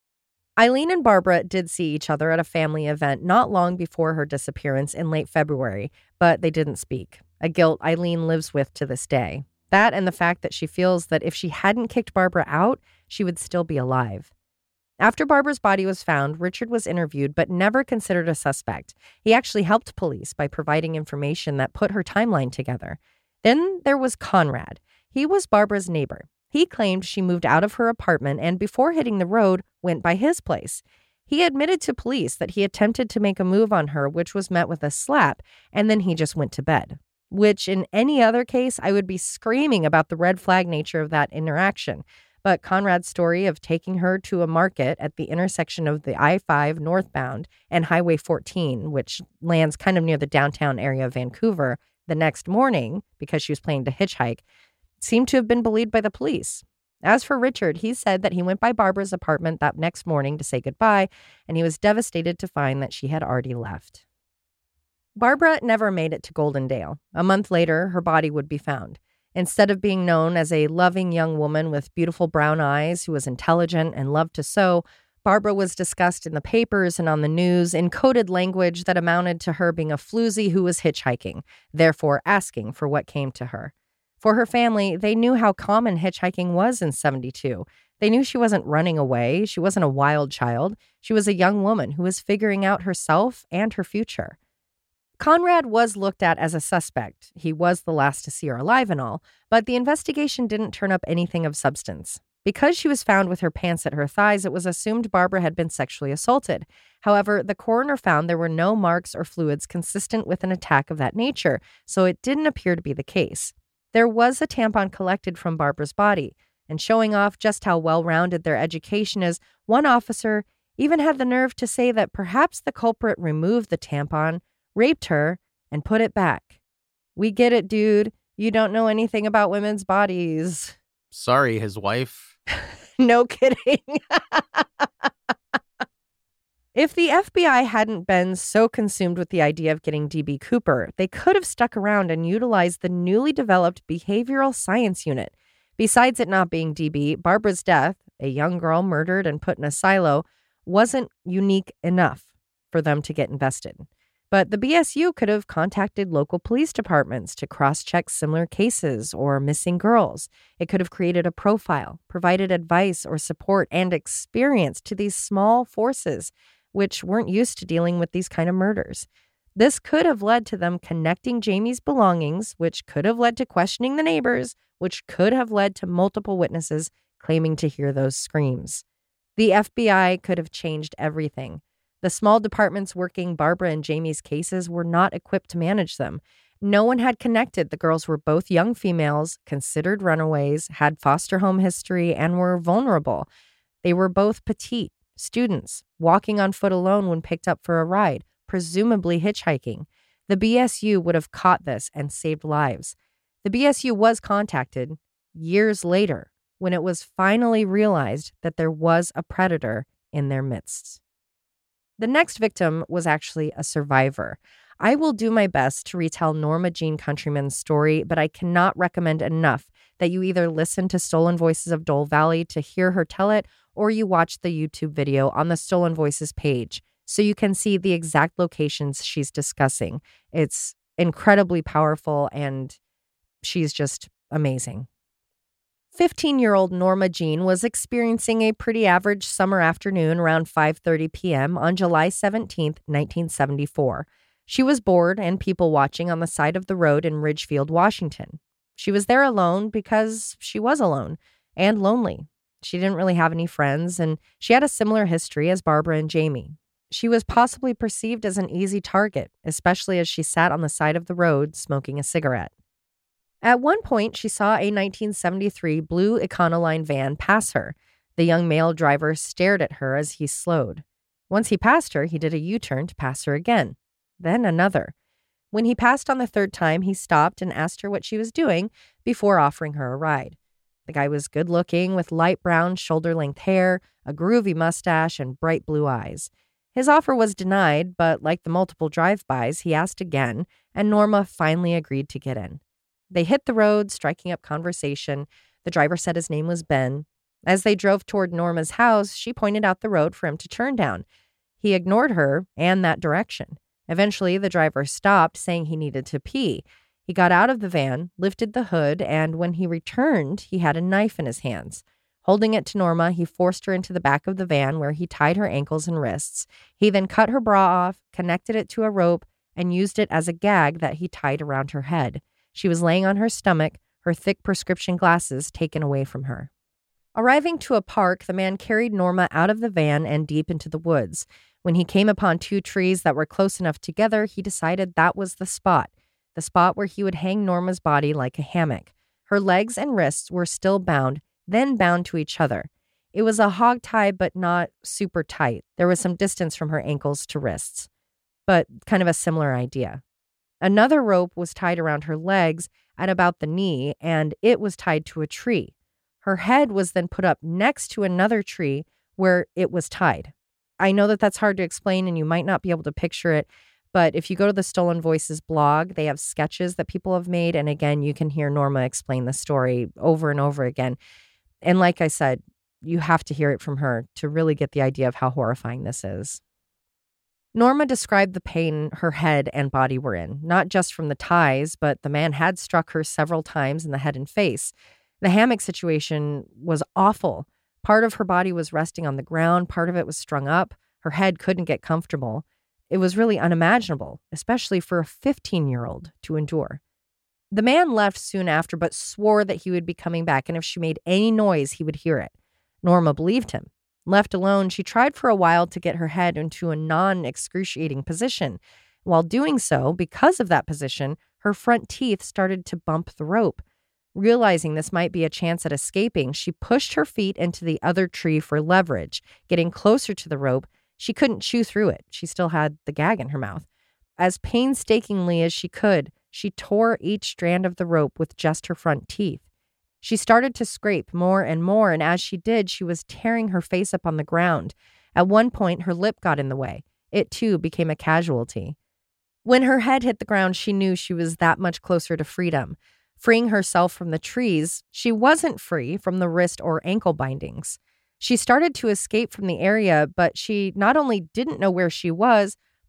Eileen and Barbara did see each other at a family event not long before her disappearance in late February, but they didn't speak, a guilt Eileen lives with to this day. That and the fact that she feels that if she hadn't kicked Barbara out, she would still be alive. After Barbara's body was found, Richard was interviewed but never considered a suspect. He actually helped police by providing information that put her timeline together. Then there was Conrad. He was Barbara's neighbor. He claimed she moved out of her apartment and before hitting the road, went by his place. He admitted to police that he attempted to make a move on her, which was met with a slap, and then he just went to bed. Which, in any other case, I would be screaming about the red flag nature of that interaction. But Conrad's story of taking her to a market at the intersection of the I-5 northbound and Highway 14, which lands kind of near the downtown area of Vancouver, the next morning, because she was planning to hitchhike, seemed to have been believed by the police. As for Richard, he said that he went by Barbara's apartment that next morning to say goodbye, and he was devastated to find that she had already left. Barbara never made it to Goldendale. A month later, her body would be found. Instead of being known as a loving young woman with beautiful brown eyes who was intelligent and loved to sew, Barbara was discussed in the papers and on the news in coded language that amounted to her being a floozy who was hitchhiking, therefore asking for what came to her. For her family, they knew how common hitchhiking was in 72. They knew she wasn't running away. She wasn't a wild child. She was a young woman who was figuring out herself and her future. Conrad was looked at as a suspect. He was the last to see her alive and all, but the investigation didn't turn up anything of substance. Because she was found with her pants at her thighs, it was assumed Barbara had been sexually assaulted. However, the coroner found there were no marks or fluids consistent with an attack of that nature, so it didn't appear to be the case. There was a tampon collected from Barbara's body, and showing off just how well-rounded their education is, one officer even had the nerve to say that perhaps the culprit removed the tampon, raped her, and put it back. We get it, dude. You don't know anything about women's bodies. Sorry, his wife. No kidding. If the FBI hadn't been so consumed with the idea of getting D.B. Cooper, they could have stuck around and utilized the newly developed behavioral science unit. Besides it not being D.B., Barbara's death, a young girl murdered and put in a silo, wasn't unique enough for them to get invested. But the BSU could have contacted local police departments to cross-check similar cases or missing girls. It could have created a profile, provided advice or support and experience to these small forces, which weren't used to dealing with these kind of murders. This could have led to them connecting Jamie's belongings, which could have led to questioning the neighbors, which could have led to multiple witnesses claiming to hear those screams. The FBI could have changed everything. The small departments working Barbara and Jamie's cases were not equipped to manage them. No one had connected. The girls were both young females, considered runaways, had foster home history, and were vulnerable. They were both petite, students, walking on foot alone when picked up for a ride, presumably hitchhiking. The BSU would have caught this and saved lives. The BSU was contacted years later when it was finally realized that there was a predator in their midst. The next victim was actually a survivor. I will do my best to retell Norma Jean Countryman's story, but I cannot recommend enough that you either listen to Stolen Voices of Dole Valley to hear her tell it, or you watch the YouTube video on the Stolen Voices page so you can see the exact locations she's discussing. It's incredibly powerful, and she's just amazing. 15-year-old Norma Jean was experiencing a pretty average summer afternoon around 5:30 p.m. on July 17, 1974. She was bored and people watching on the side of the road in Ridgefield, Washington. She was there alone because she was alone and lonely. She didn't really have any friends, and she had a similar history as Barbara and Jamie. She was possibly perceived as an easy target, especially as she sat on the side of the road smoking a cigarette. At one point, she saw a 1973 blue Econoline van pass her. The young male driver stared at her as he slowed. Once he passed her, he did a U-turn to pass her again, then another. When he passed on the third time, he stopped and asked her what she was doing before offering her a ride. The guy was good-looking with light brown shoulder-length hair, a groovy mustache, and bright blue eyes. His offer was denied, but like the multiple drive-bys, he asked again, and Norma finally agreed to get in. They hit the road, striking up conversation. The driver said his name was Ben. As they drove toward Norma's house, she pointed out the road for him to turn down. He ignored her and that direction. Eventually, the driver stopped, saying he needed to pee. He got out of the van, lifted the hood, and when he returned, he had a knife in his hands. Holding it to Norma, he forced her into the back of the van where he tied her ankles and wrists. He then cut her bra off, connected it to a rope, and used it as a gag that he tied around her head. She was laying on her stomach, her thick prescription glasses taken away from her. Arriving to a park, the man carried Norma out of the van and deep into the woods. When he came upon two trees that were close enough together, he decided that was the spot where he would hang Norma's body like a hammock. Her legs and wrists were still bound, then bound to each other. It was a hog tie, but not super tight. There was some distance from her ankles to wrists, but kind of a similar idea. Another rope was tied around her legs at about the knee, and it was tied to a tree. Her head was then put up next to another tree where it was tied. I know that that's hard to explain, and you might not be able to picture it, but if you go to the Stolen Voices blog, they have sketches that people have made, and again, you can hear Norma explain the story over and over again. And like I said, you have to hear it from her to really get the idea of how horrifying this is. Norma described the pain her head and body were in, not just from the ties, but the man had struck her several times in the head and face. The hammock situation was awful. Part of her body was resting on the ground, part of it was strung up. Her head couldn't get comfortable. It was really unimaginable, especially for a 15-year-old to endure. The man left soon after, but swore that he would be coming back, and if she made any noise, he would hear it. Norma believed him. Left alone, she tried for a while to get her head into a non-excruciating position. While doing so, because of that position, her front teeth started to bump the rope. Realizing this might be a chance at escaping, she pushed her feet into the other tree for leverage. Getting closer to the rope, she couldn't chew through it. She still had the gag in her mouth. As painstakingly as she could, she tore each strand of the rope with just her front teeth. She started to scrape more and more, and as she did, she was tearing her face up on the ground. At one point, her lip got in the way. It, too, became a casualty. When her head hit the ground, she knew she was that much closer to freedom. Freeing herself from the trees, she wasn't free from the wrist or ankle bindings. She started to escape from the area, but she not only didn't know where she was,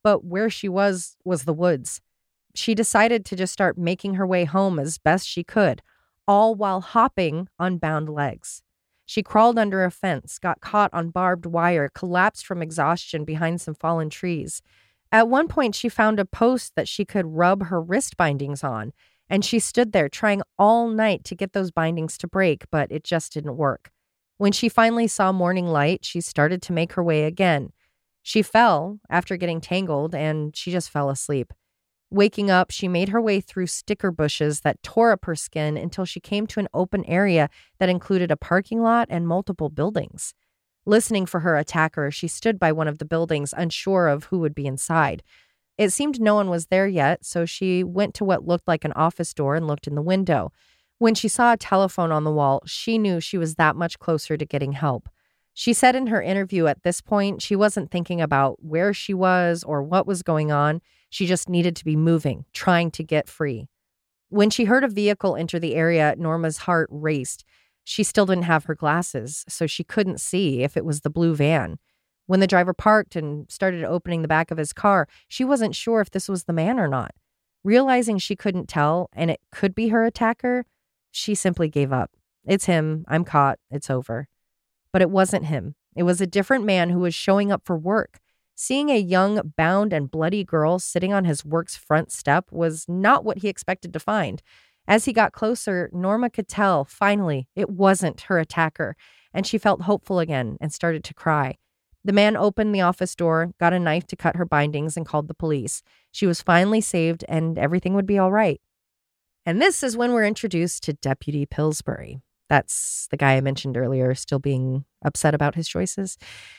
but where she was the woods. She decided to just start making her way home as best she could, all while hopping on bound legs. She crawled under a fence, got caught on barbed wire, collapsed from exhaustion behind some fallen trees. At one point, she found a post that she could rub her wrist bindings on, and she stood there trying all night to get those bindings to break, but it just didn't work. When she finally saw morning light, she started to make her way again. She fell after getting tangled, and she just fell asleep. Waking up, she made her way through sticker bushes that tore up her skin until she came to an open area that included a parking lot and multiple buildings. Listening for her attacker, she stood by one of the buildings, unsure of who would be inside. It seemed no one was there yet, so she went to what looked like an office door and looked in the window. When she saw a telephone on the wall, she knew she was that much closer to getting help. She said in her interview at this point, she wasn't thinking about where she was or what was going on. She just needed to be moving, trying to get free. When she heard a vehicle enter the area, Norma's heart raced. She still didn't have her glasses, so she couldn't see if it was the blue van. When the driver parked and started opening the back of his car, she wasn't sure if this was the man or not. Realizing she couldn't tell and it could be her attacker, she simply gave up. It's him. I'm caught. It's over. But it wasn't him. It was a different man who was showing up for work. Seeing a young, bound and bloody girl sitting on his work's front step was not what he expected to find. As he got closer, Norma could tell, finally, it wasn't her attacker, and she felt hopeful again and started to cry. The man opened the office door, got a knife to cut her bindings, and called the police. She was finally saved, and everything would be all right. And this is when we're introduced to Deputy Pillsbury. That's the guy I mentioned earlier, still being upset about his choices.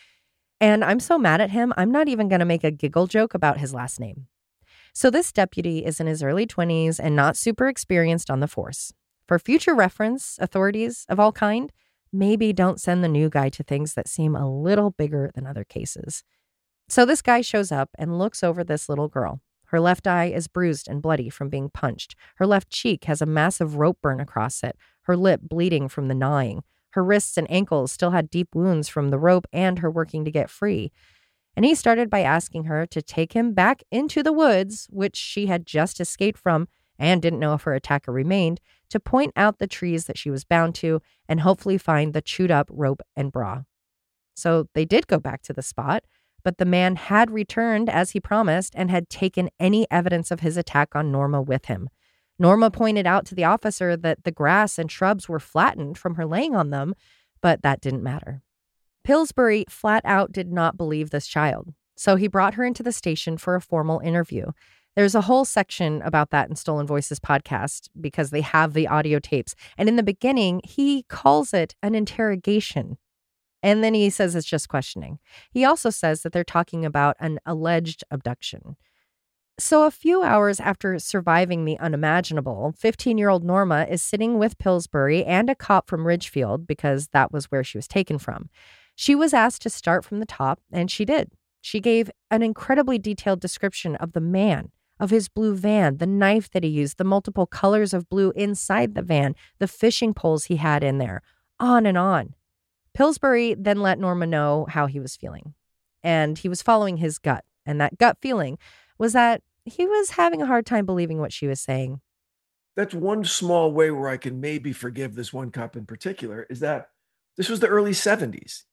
And I'm so mad at him, I'm not even going to make a giggle joke about his last name. So this deputy is in his early 20s and not super experienced on the force. For future reference, authorities of all kind, maybe don't send the new guy to things that seem a little bigger than other cases. So this guy shows up and looks over this little girl. Her left eye is bruised and bloody from being punched. Her left cheek has a massive rope burn across it, her lip bleeding from the gnawing. Her wrists and ankles still had deep wounds from the rope and her working to get free. And he started by asking her to take him back into the woods, which she had just escaped from and didn't know if her attacker remained, to point out the trees that she was bound to and hopefully find the chewed up rope and bra. So they did go back to the spot, but the man had returned as he promised and had taken any evidence of his attack on Norma with him. Norma pointed out to the officer that the grass and shrubs were flattened from her laying on them, but that didn't matter. Pillsbury flat out did not believe this child, so he brought her into the station for a formal interview. There's a whole section about that in Stolen Voices podcast because they have the audio tapes. And in the beginning, he calls it an interrogation. And then he says it's just questioning. He also says that they're talking about an alleged abduction. So a few hours after surviving the unimaginable, 15-year-old Norma is sitting with Pillsbury and a cop from Ridgefield because that was where she was taken from. She was asked to start from the top, and she did. She gave an incredibly detailed description of the man, of his blue van, the knife that he used, the multiple colors of blue inside the van, the fishing poles he had in there, on and on. Pillsbury then let Norma know how he was feeling. And he was following his gut. And that gut feeling was that he was having a hard time believing what she was saying. That's one small way where I can maybe forgive this one cop in particular, is that this was the early 70s,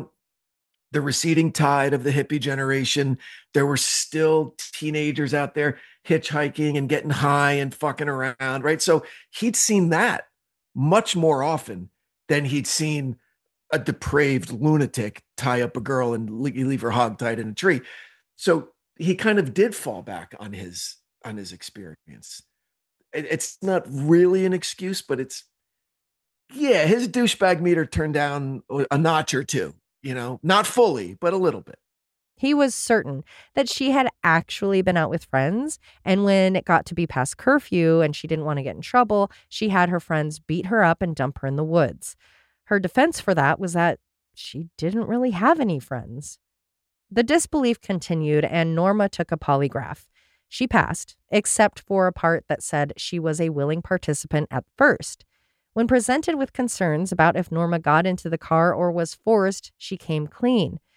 the receding tide of the hippie generation. There were still teenagers out there hitchhiking and getting high and fucking around, right? So he'd seen that much more often than he'd seen a depraved lunatic tie up a girl and leave her hogtied in a tree. So he kind of did fall back on his experience. It's not really an excuse, but his douchebag meter turned down a notch or two, not fully, but a little bit. He was certain that she had actually been out with friends, and when it got to be past curfew and she didn't want to get in trouble, she had her friends beat her up and dump her in the woods. Her defense for that was that she didn't really have any friends. The disbelief continued, and Norma took a polygraph. She passed, except for a part that said she was a willing participant at first. When presented with concerns about if Norma got into the car or was forced, she came clean.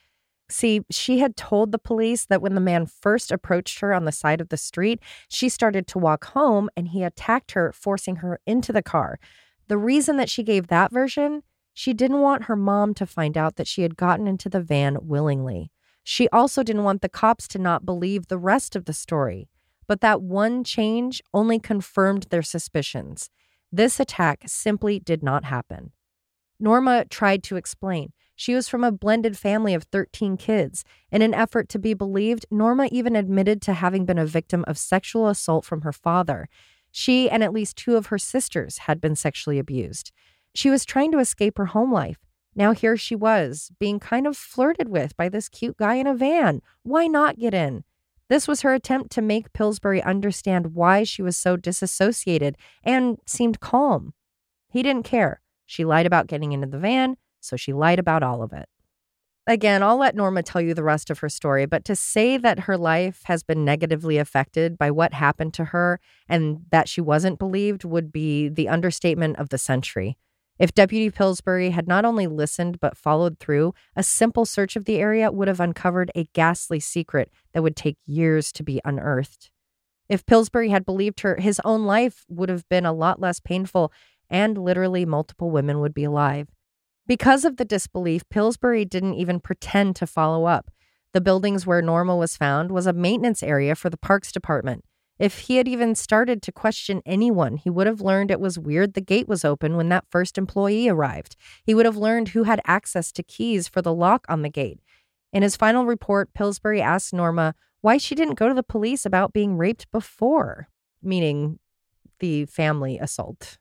See, she had told the police that when the man first approached her on the side of the street, she started to walk home and he attacked her, forcing her into the car. The reason that she gave that version, she didn't want her mom to find out that she had gotten into the van willingly. She also didn't want the cops to not believe the rest of the story. But that one change only confirmed their suspicions. This attack simply did not happen. Norma tried to explain. She was from a blended family of 13 kids. In an effort to be believed, Norma even admitted to having been a victim of sexual assault from her father. She and at least 2 of her sisters had been sexually abused. She was trying to escape her home life. Now here she was, being kind of flirted with by this cute guy in a van. Why not get in? This was her attempt to make Pillsbury understand why she was so disassociated and seemed calm. He didn't care. She lied about getting into the van, so she lied about all of it. Again, I'll let Norma tell you the rest of her story, but to say that her life has been negatively affected by what happened to her and that she wasn't believed would be the understatement of the century. If Deputy Pillsbury had not only listened but followed through, a simple search of the area would have uncovered a ghastly secret that would take years to be unearthed. If Pillsbury had believed her, his own life would have been a lot less painful, and literally multiple women would be alive. Because of the disbelief, Pillsbury didn't even pretend to follow up. The buildings where Norma was found was a maintenance area for the Parks Department. If he had even started to question anyone, he would have learned it was weird the gate was open when that first employee arrived. He would have learned who had access to keys for the lock on the gate. In his final report, Pillsbury asked Norma why she didn't go to the police about being raped before, meaning the family assault.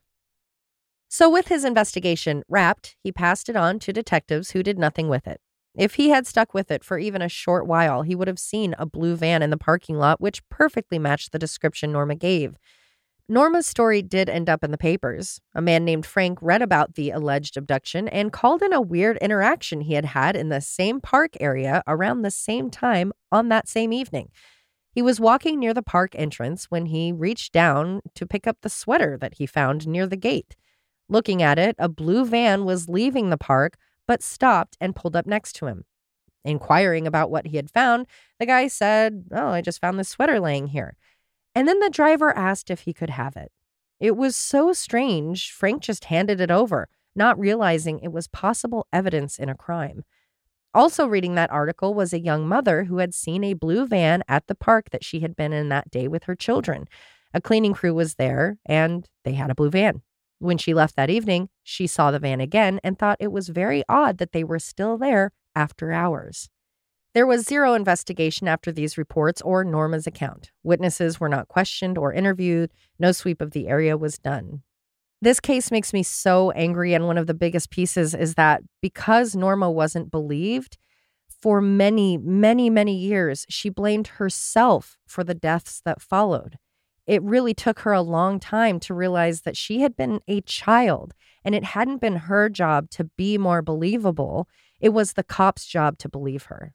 So with his investigation wrapped, he passed it on to detectives who did nothing with it. If he had stuck with it for even a short while, he would have seen a blue van in the parking lot, which perfectly matched the description Norma gave. Norma's story did end up in the papers. A man named Frank read about the alleged abduction and called in a weird interaction he had had in the same park area around the same time on that same evening. He was walking near the park entrance when he reached down to pick up the sweater that he found near the gate. Looking at it, a blue van was leaving the park, but stopped and pulled up next to him. Inquiring about what he had found, the guy said, "Oh, I just found this sweater laying here." And then the driver asked if he could have it. It was so strange, Frank just handed it over, not realizing it was possible evidence in a crime. Also reading that article was a young mother who had seen a blue van at the park that she had been in that day with her children. A cleaning crew was there, and they had a blue van. When she left that evening, she saw the van again and thought it was very odd that they were still there after hours. There was zero investigation after these reports or Norma's account. Witnesses were not questioned or interviewed. No sweep of the area was done. This case makes me so angry, and one of the biggest pieces is that because Norma wasn't believed, for many, many, many years, she blamed herself for the deaths that followed. It really took her a long time to realize that she had been a child and it hadn't been her job to be more believable. It was the cops' job to believe her.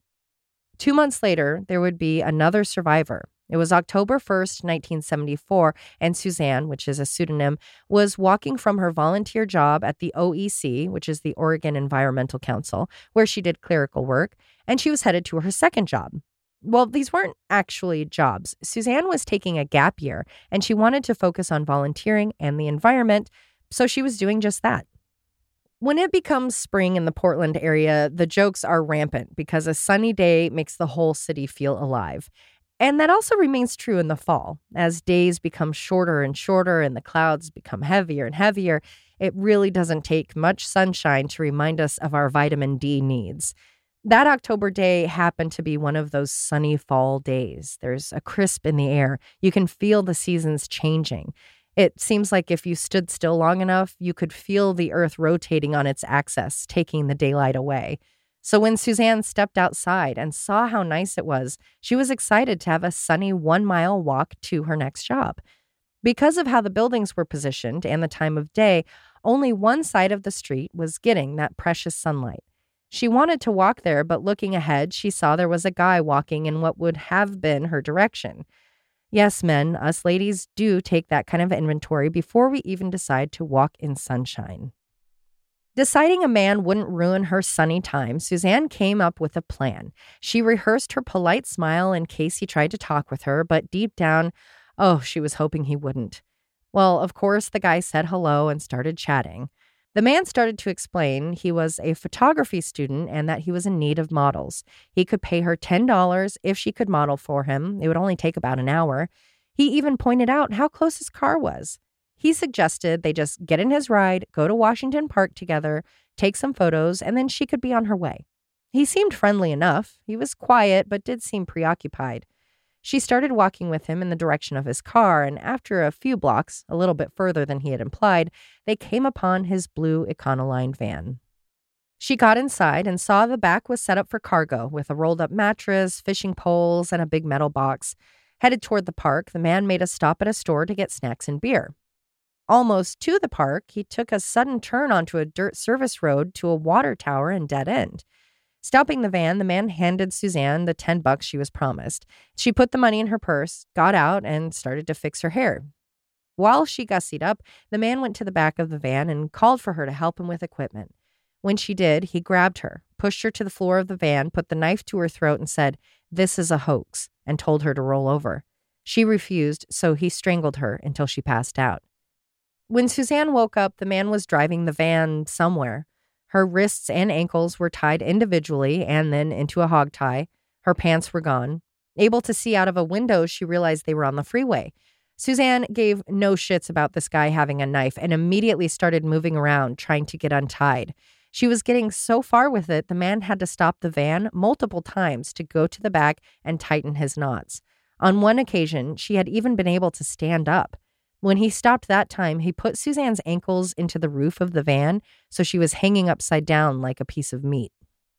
2 months later, there would be another survivor. It was October 1st, 1974, and Suzanne, which is a pseudonym, was walking from her volunteer job at the OEC, which is the Oregon Environmental Council, where she did clerical work, and she was headed to her second job. Well, these weren't actually jobs. Suzanne was taking a gap year, and she wanted to focus on volunteering and the environment, so she was doing just that. When it becomes spring in the Portland area, the jokes are rampant because a sunny day makes the whole city feel alive. And that also remains true in the fall. As days become shorter and shorter and the clouds become heavier and heavier, it really doesn't take much sunshine to remind us of our vitamin D needs. That October day happened to be one of those sunny fall days. There's a crisp in the air. You can feel the seasons changing. It seems like if you stood still long enough, you could feel the earth rotating on its axis, taking the daylight away. So when Suzanne stepped outside and saw how nice it was, she was excited to have a sunny 1-mile walk to her next job. Because of how the buildings were positioned and the time of day, only one side of the street was getting that precious sunlight. She wanted to walk there, but looking ahead, she saw there was a guy walking in what would have been her direction. Yes, men, us ladies do take that kind of inventory before we even decide to walk in sunshine. Deciding a man wouldn't ruin her sunny time, Suzanne came up with a plan. She rehearsed her polite smile in case he tried to talk with her, but deep down, oh, she was hoping he wouldn't. Well, of course, the guy said hello and started chatting. The man started to explain he was a photography student and that he was in need of models. He could pay her $10 if she could model for him. It would only take about an hour. He even pointed out how close his car was. He suggested they just get in his ride, go to Washington Park together, take some photos, and then she could be on her way. He seemed friendly enough. He was quiet, but did seem preoccupied. She started walking with him in the direction of his car, and after a few blocks, a little bit further than he had implied, they came upon his blue Econoline van. She got inside and saw the back was set up for cargo with a rolled-up mattress, fishing poles, and a big metal box. Headed toward the park, the man made a stop at a store to get snacks and beer. Almost to the park, he took a sudden turn onto a dirt service road to a water tower and dead end. Stopping the van, the man handed Suzanne the $10 she was promised. She put the money in her purse, got out, and started to fix her hair. While she gussied up, the man went to the back of the van and called for her to help him with equipment. When she did, he grabbed her, pushed her to the floor of the van, put the knife to her throat, and said, "This is a hoax," and told her to roll over. She refused, so he strangled her until she passed out. When Suzanne woke up, the man was driving the van somewhere. Her wrists and ankles were tied individually and then into a hog tie. Her pants were gone. Able to see out of a window, she realized they were on the freeway. Suzanne gave no shits about this guy having a knife and immediately started moving around, trying to get untied. She was getting so far with it, the man had to stop the van multiple times to go to the back and tighten his knots. On one occasion, she had even been able to stand up. When he stopped that time, he put Suzanne's ankles into the roof of the van, so she was hanging upside down like a piece of meat.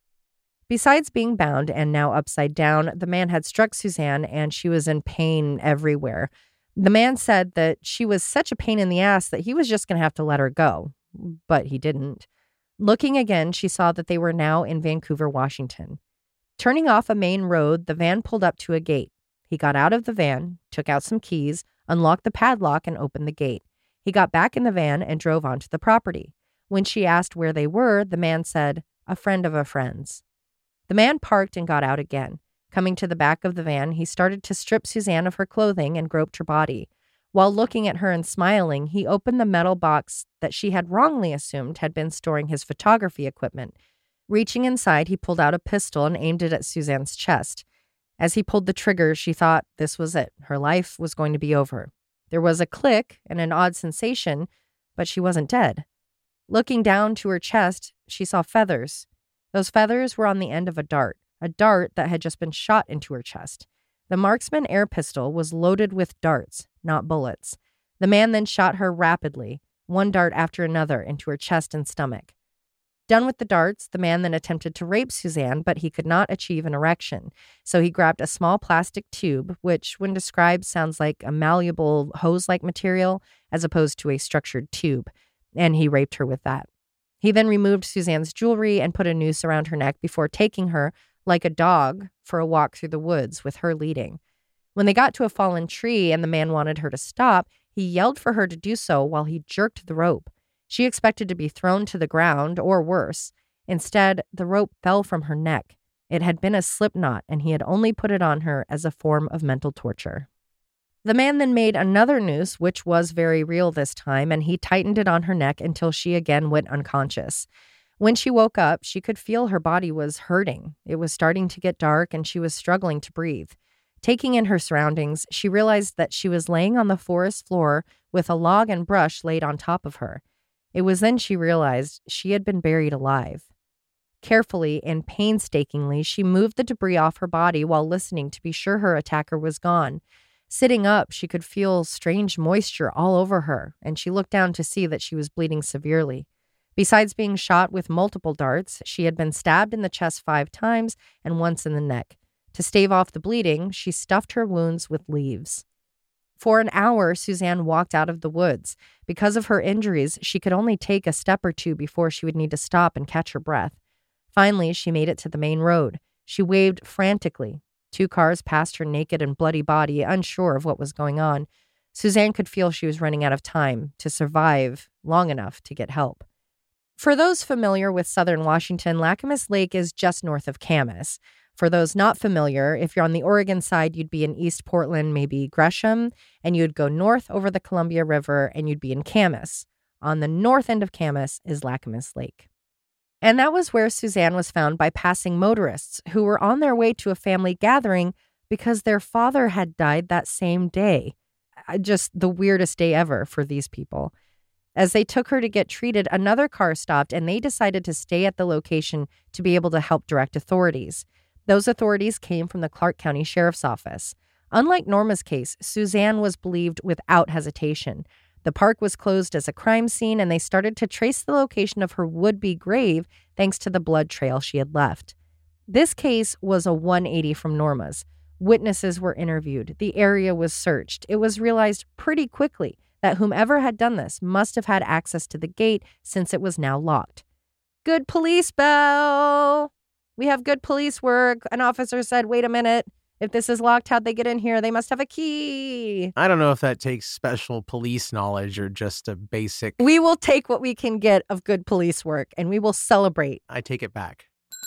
Besides being bound and now upside down, the man had struck Suzanne and she was in pain everywhere. The man said that she was such a pain in the ass that he was just going to have to let her go, but he didn't. Looking again, she saw that they were now in Vancouver, Washington. Turning off a main road, the van pulled up to a gate. He got out of the van, took out some keys, unlocked the padlock, and opened the gate. He got back in the van and drove onto the property. When she asked where they were, the man said, "A friend of a friend's." The man parked and got out again. Coming to the back of the van, he started to strip Suzanne of her clothing and groped her body. While looking at her and smiling, he opened the metal box that she had wrongly assumed had been storing his photography equipment. Reaching inside, he pulled out a pistol and aimed it at Suzanne's chest. As he pulled the trigger, she thought this was it. Her life was going to be over. There was a click and an odd sensation, but she wasn't dead. Looking down to her chest, she saw feathers. Those feathers were on the end of a dart that had just been shot into her chest. The marksman air pistol was loaded with darts, not bullets. The man then shot her rapidly, one dart after another, into her chest and stomach. Done with the darts, the man then attempted to rape Suzanne, but he could not achieve an erection. So he grabbed a small plastic tube, which, when described, sounds like a malleable hose-like material as opposed to a structured tube, and he raped her with that. He then removed Suzanne's jewelry and put a noose around her neck before taking her, like a dog, for a walk through the woods with her leading. When they got to a fallen tree and the man wanted her to stop, he yelled for her to do so while he jerked the rope. She expected to be thrown to the ground, or worse. Instead, the rope fell from her neck. It had been a slip knot, and he had only put it on her as a form of mental torture. The man then made another noose, which was very real this time, and he tightened it on her neck until she again went unconscious. When she woke up, she could feel her body was hurting. It was starting to get dark, and she was struggling to breathe. Taking in her surroundings, she realized that she was laying on the forest floor with a log and brush laid on top of her. It was then she realized she had been buried alive. Carefully and painstakingly, she moved the debris off her body while listening to be sure her attacker was gone. Sitting up, she could feel strange moisture all over her, and she looked down to see that she was bleeding severely. Besides being shot with multiple darts, she had been stabbed in the chest 5 times and once in the neck. To stave off the bleeding, she stuffed her wounds with leaves. For an hour, Suzanne walked out of the woods. Because of her injuries, she could only take a step or two before she would need to stop and catch her breath. Finally, she made it to the main road. She waved frantically. 2 cars passed her naked and bloody body, unsure of what was going on. Suzanne could feel she was running out of time to survive long enough to get help. For those familiar with southern Washington, Lacamas Lake is just north of Camas. For those not familiar, if you're on the Oregon side, you'd be in East Portland, maybe Gresham, and you'd go north over the Columbia River and you'd be in Camas. On the north end of Camas is Lacamas Lake. And that was where Suzanne was found by passing motorists who were on their way to a family gathering because their father had died that same day. Just the weirdest day ever for these people. As they took her to get treated, another car stopped and they decided to stay at the location to be able to help direct authorities. Those authorities came from the Clark County Sheriff's Office. Unlike Norma's case, Suzanne was believed without hesitation. The park was closed as a crime scene, and they started to trace the location of her would-be grave thanks to the blood trail she had left. This case was a 180 from Norma's. Witnesses were interviewed. The area was searched. It was realized pretty quickly that whomever had done this must have had access to the gate since it was now locked. Good police bell! We have good police work. An officer said, wait a minute. If this is locked, how'd they get in here? They must have a key. I don't know if that takes special police knowledge or just a basic... We will take what we can get of good police work, and we will celebrate. I take it back.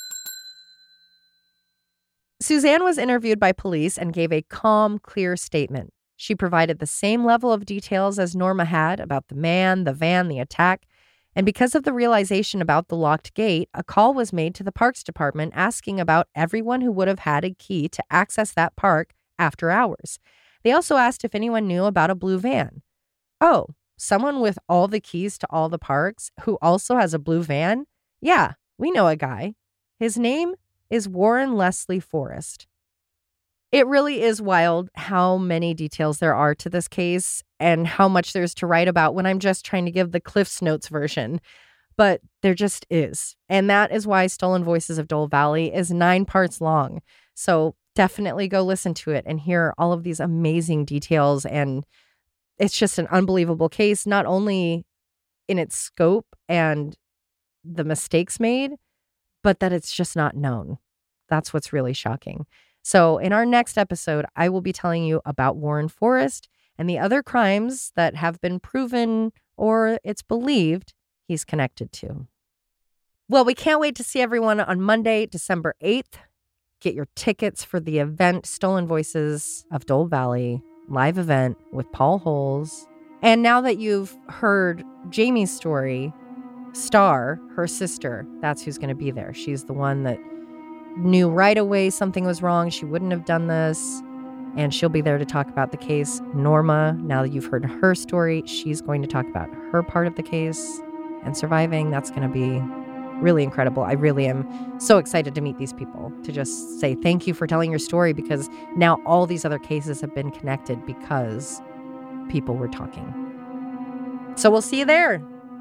Suzanne was interviewed by police and gave a calm, clear statement. She provided the same level of details as Norma had about the man, the van, the attack. And because of the realization about the locked gate, a call was made to the Parks Department asking about everyone who would have had a key to access that park after hours. They also asked if anyone knew about a blue van. Oh, someone with all the keys to all the parks who also has a blue van? Yeah, we know a guy. His name is Warren Leslie Forrest. It really is wild how many details there are to this case and how much there's to write about when I'm just trying to give the Cliff's Notes version. But there just is. And that is why Stolen Voices of Dole Valley is 9 parts long. So definitely go listen to it and hear all of these amazing details. And it's just an unbelievable case, not only in its scope and the mistakes made, but that it's just not known. That's what's really shocking. So in our next episode, I will be telling you about Warren Forrest and the other crimes that have been proven or it's believed he's connected to. Well, we can't wait to see everyone on Monday, December 8th. Get your tickets for the event, Stolen Voices of Dole Valley, live event with Paul Holes. And now that you've heard Jamie's story, Star, her sister, that's who's going to be there. She's the one that knew right away something was wrong. She wouldn't have done this. And she'll be there to talk about the case. Norma, now that you've heard her story, she's going to talk about her part of the case and surviving. That's going to be really incredible. I really am so excited to meet these people, to just say thank you for telling your story, because now all these other cases have been connected because people were talking. So we'll see you there.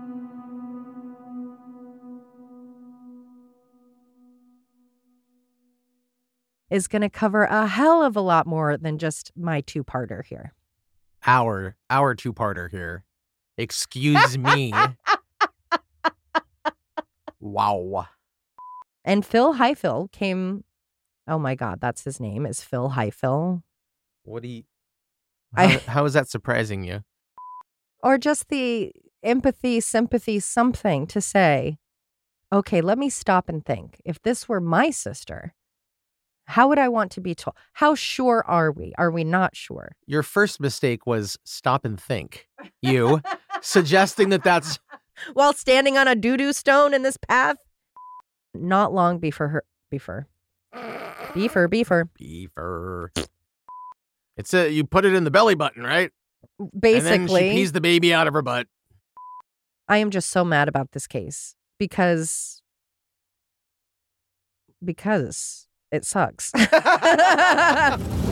Is going to cover a hell of a lot more than just my 2-parter here. Our 2-parter here. Excuse me. Wow. And Phil Highfill came. Oh my God, that's his name, is Phil Highfill. What do you... How is that surprising you? Or just the empathy, sympathy, something to say, okay, let me stop and think. If this were my sister, how would I want to be told? How sure are we? Are we not sure? Your first mistake was stop and think. You suggesting that that's... While standing on a doo-doo stone in this path? Not long before. Beefer. It's you put it in the belly button, right? Basically. And then she pees the baby out of her butt. I am just so mad about this case because it sucks.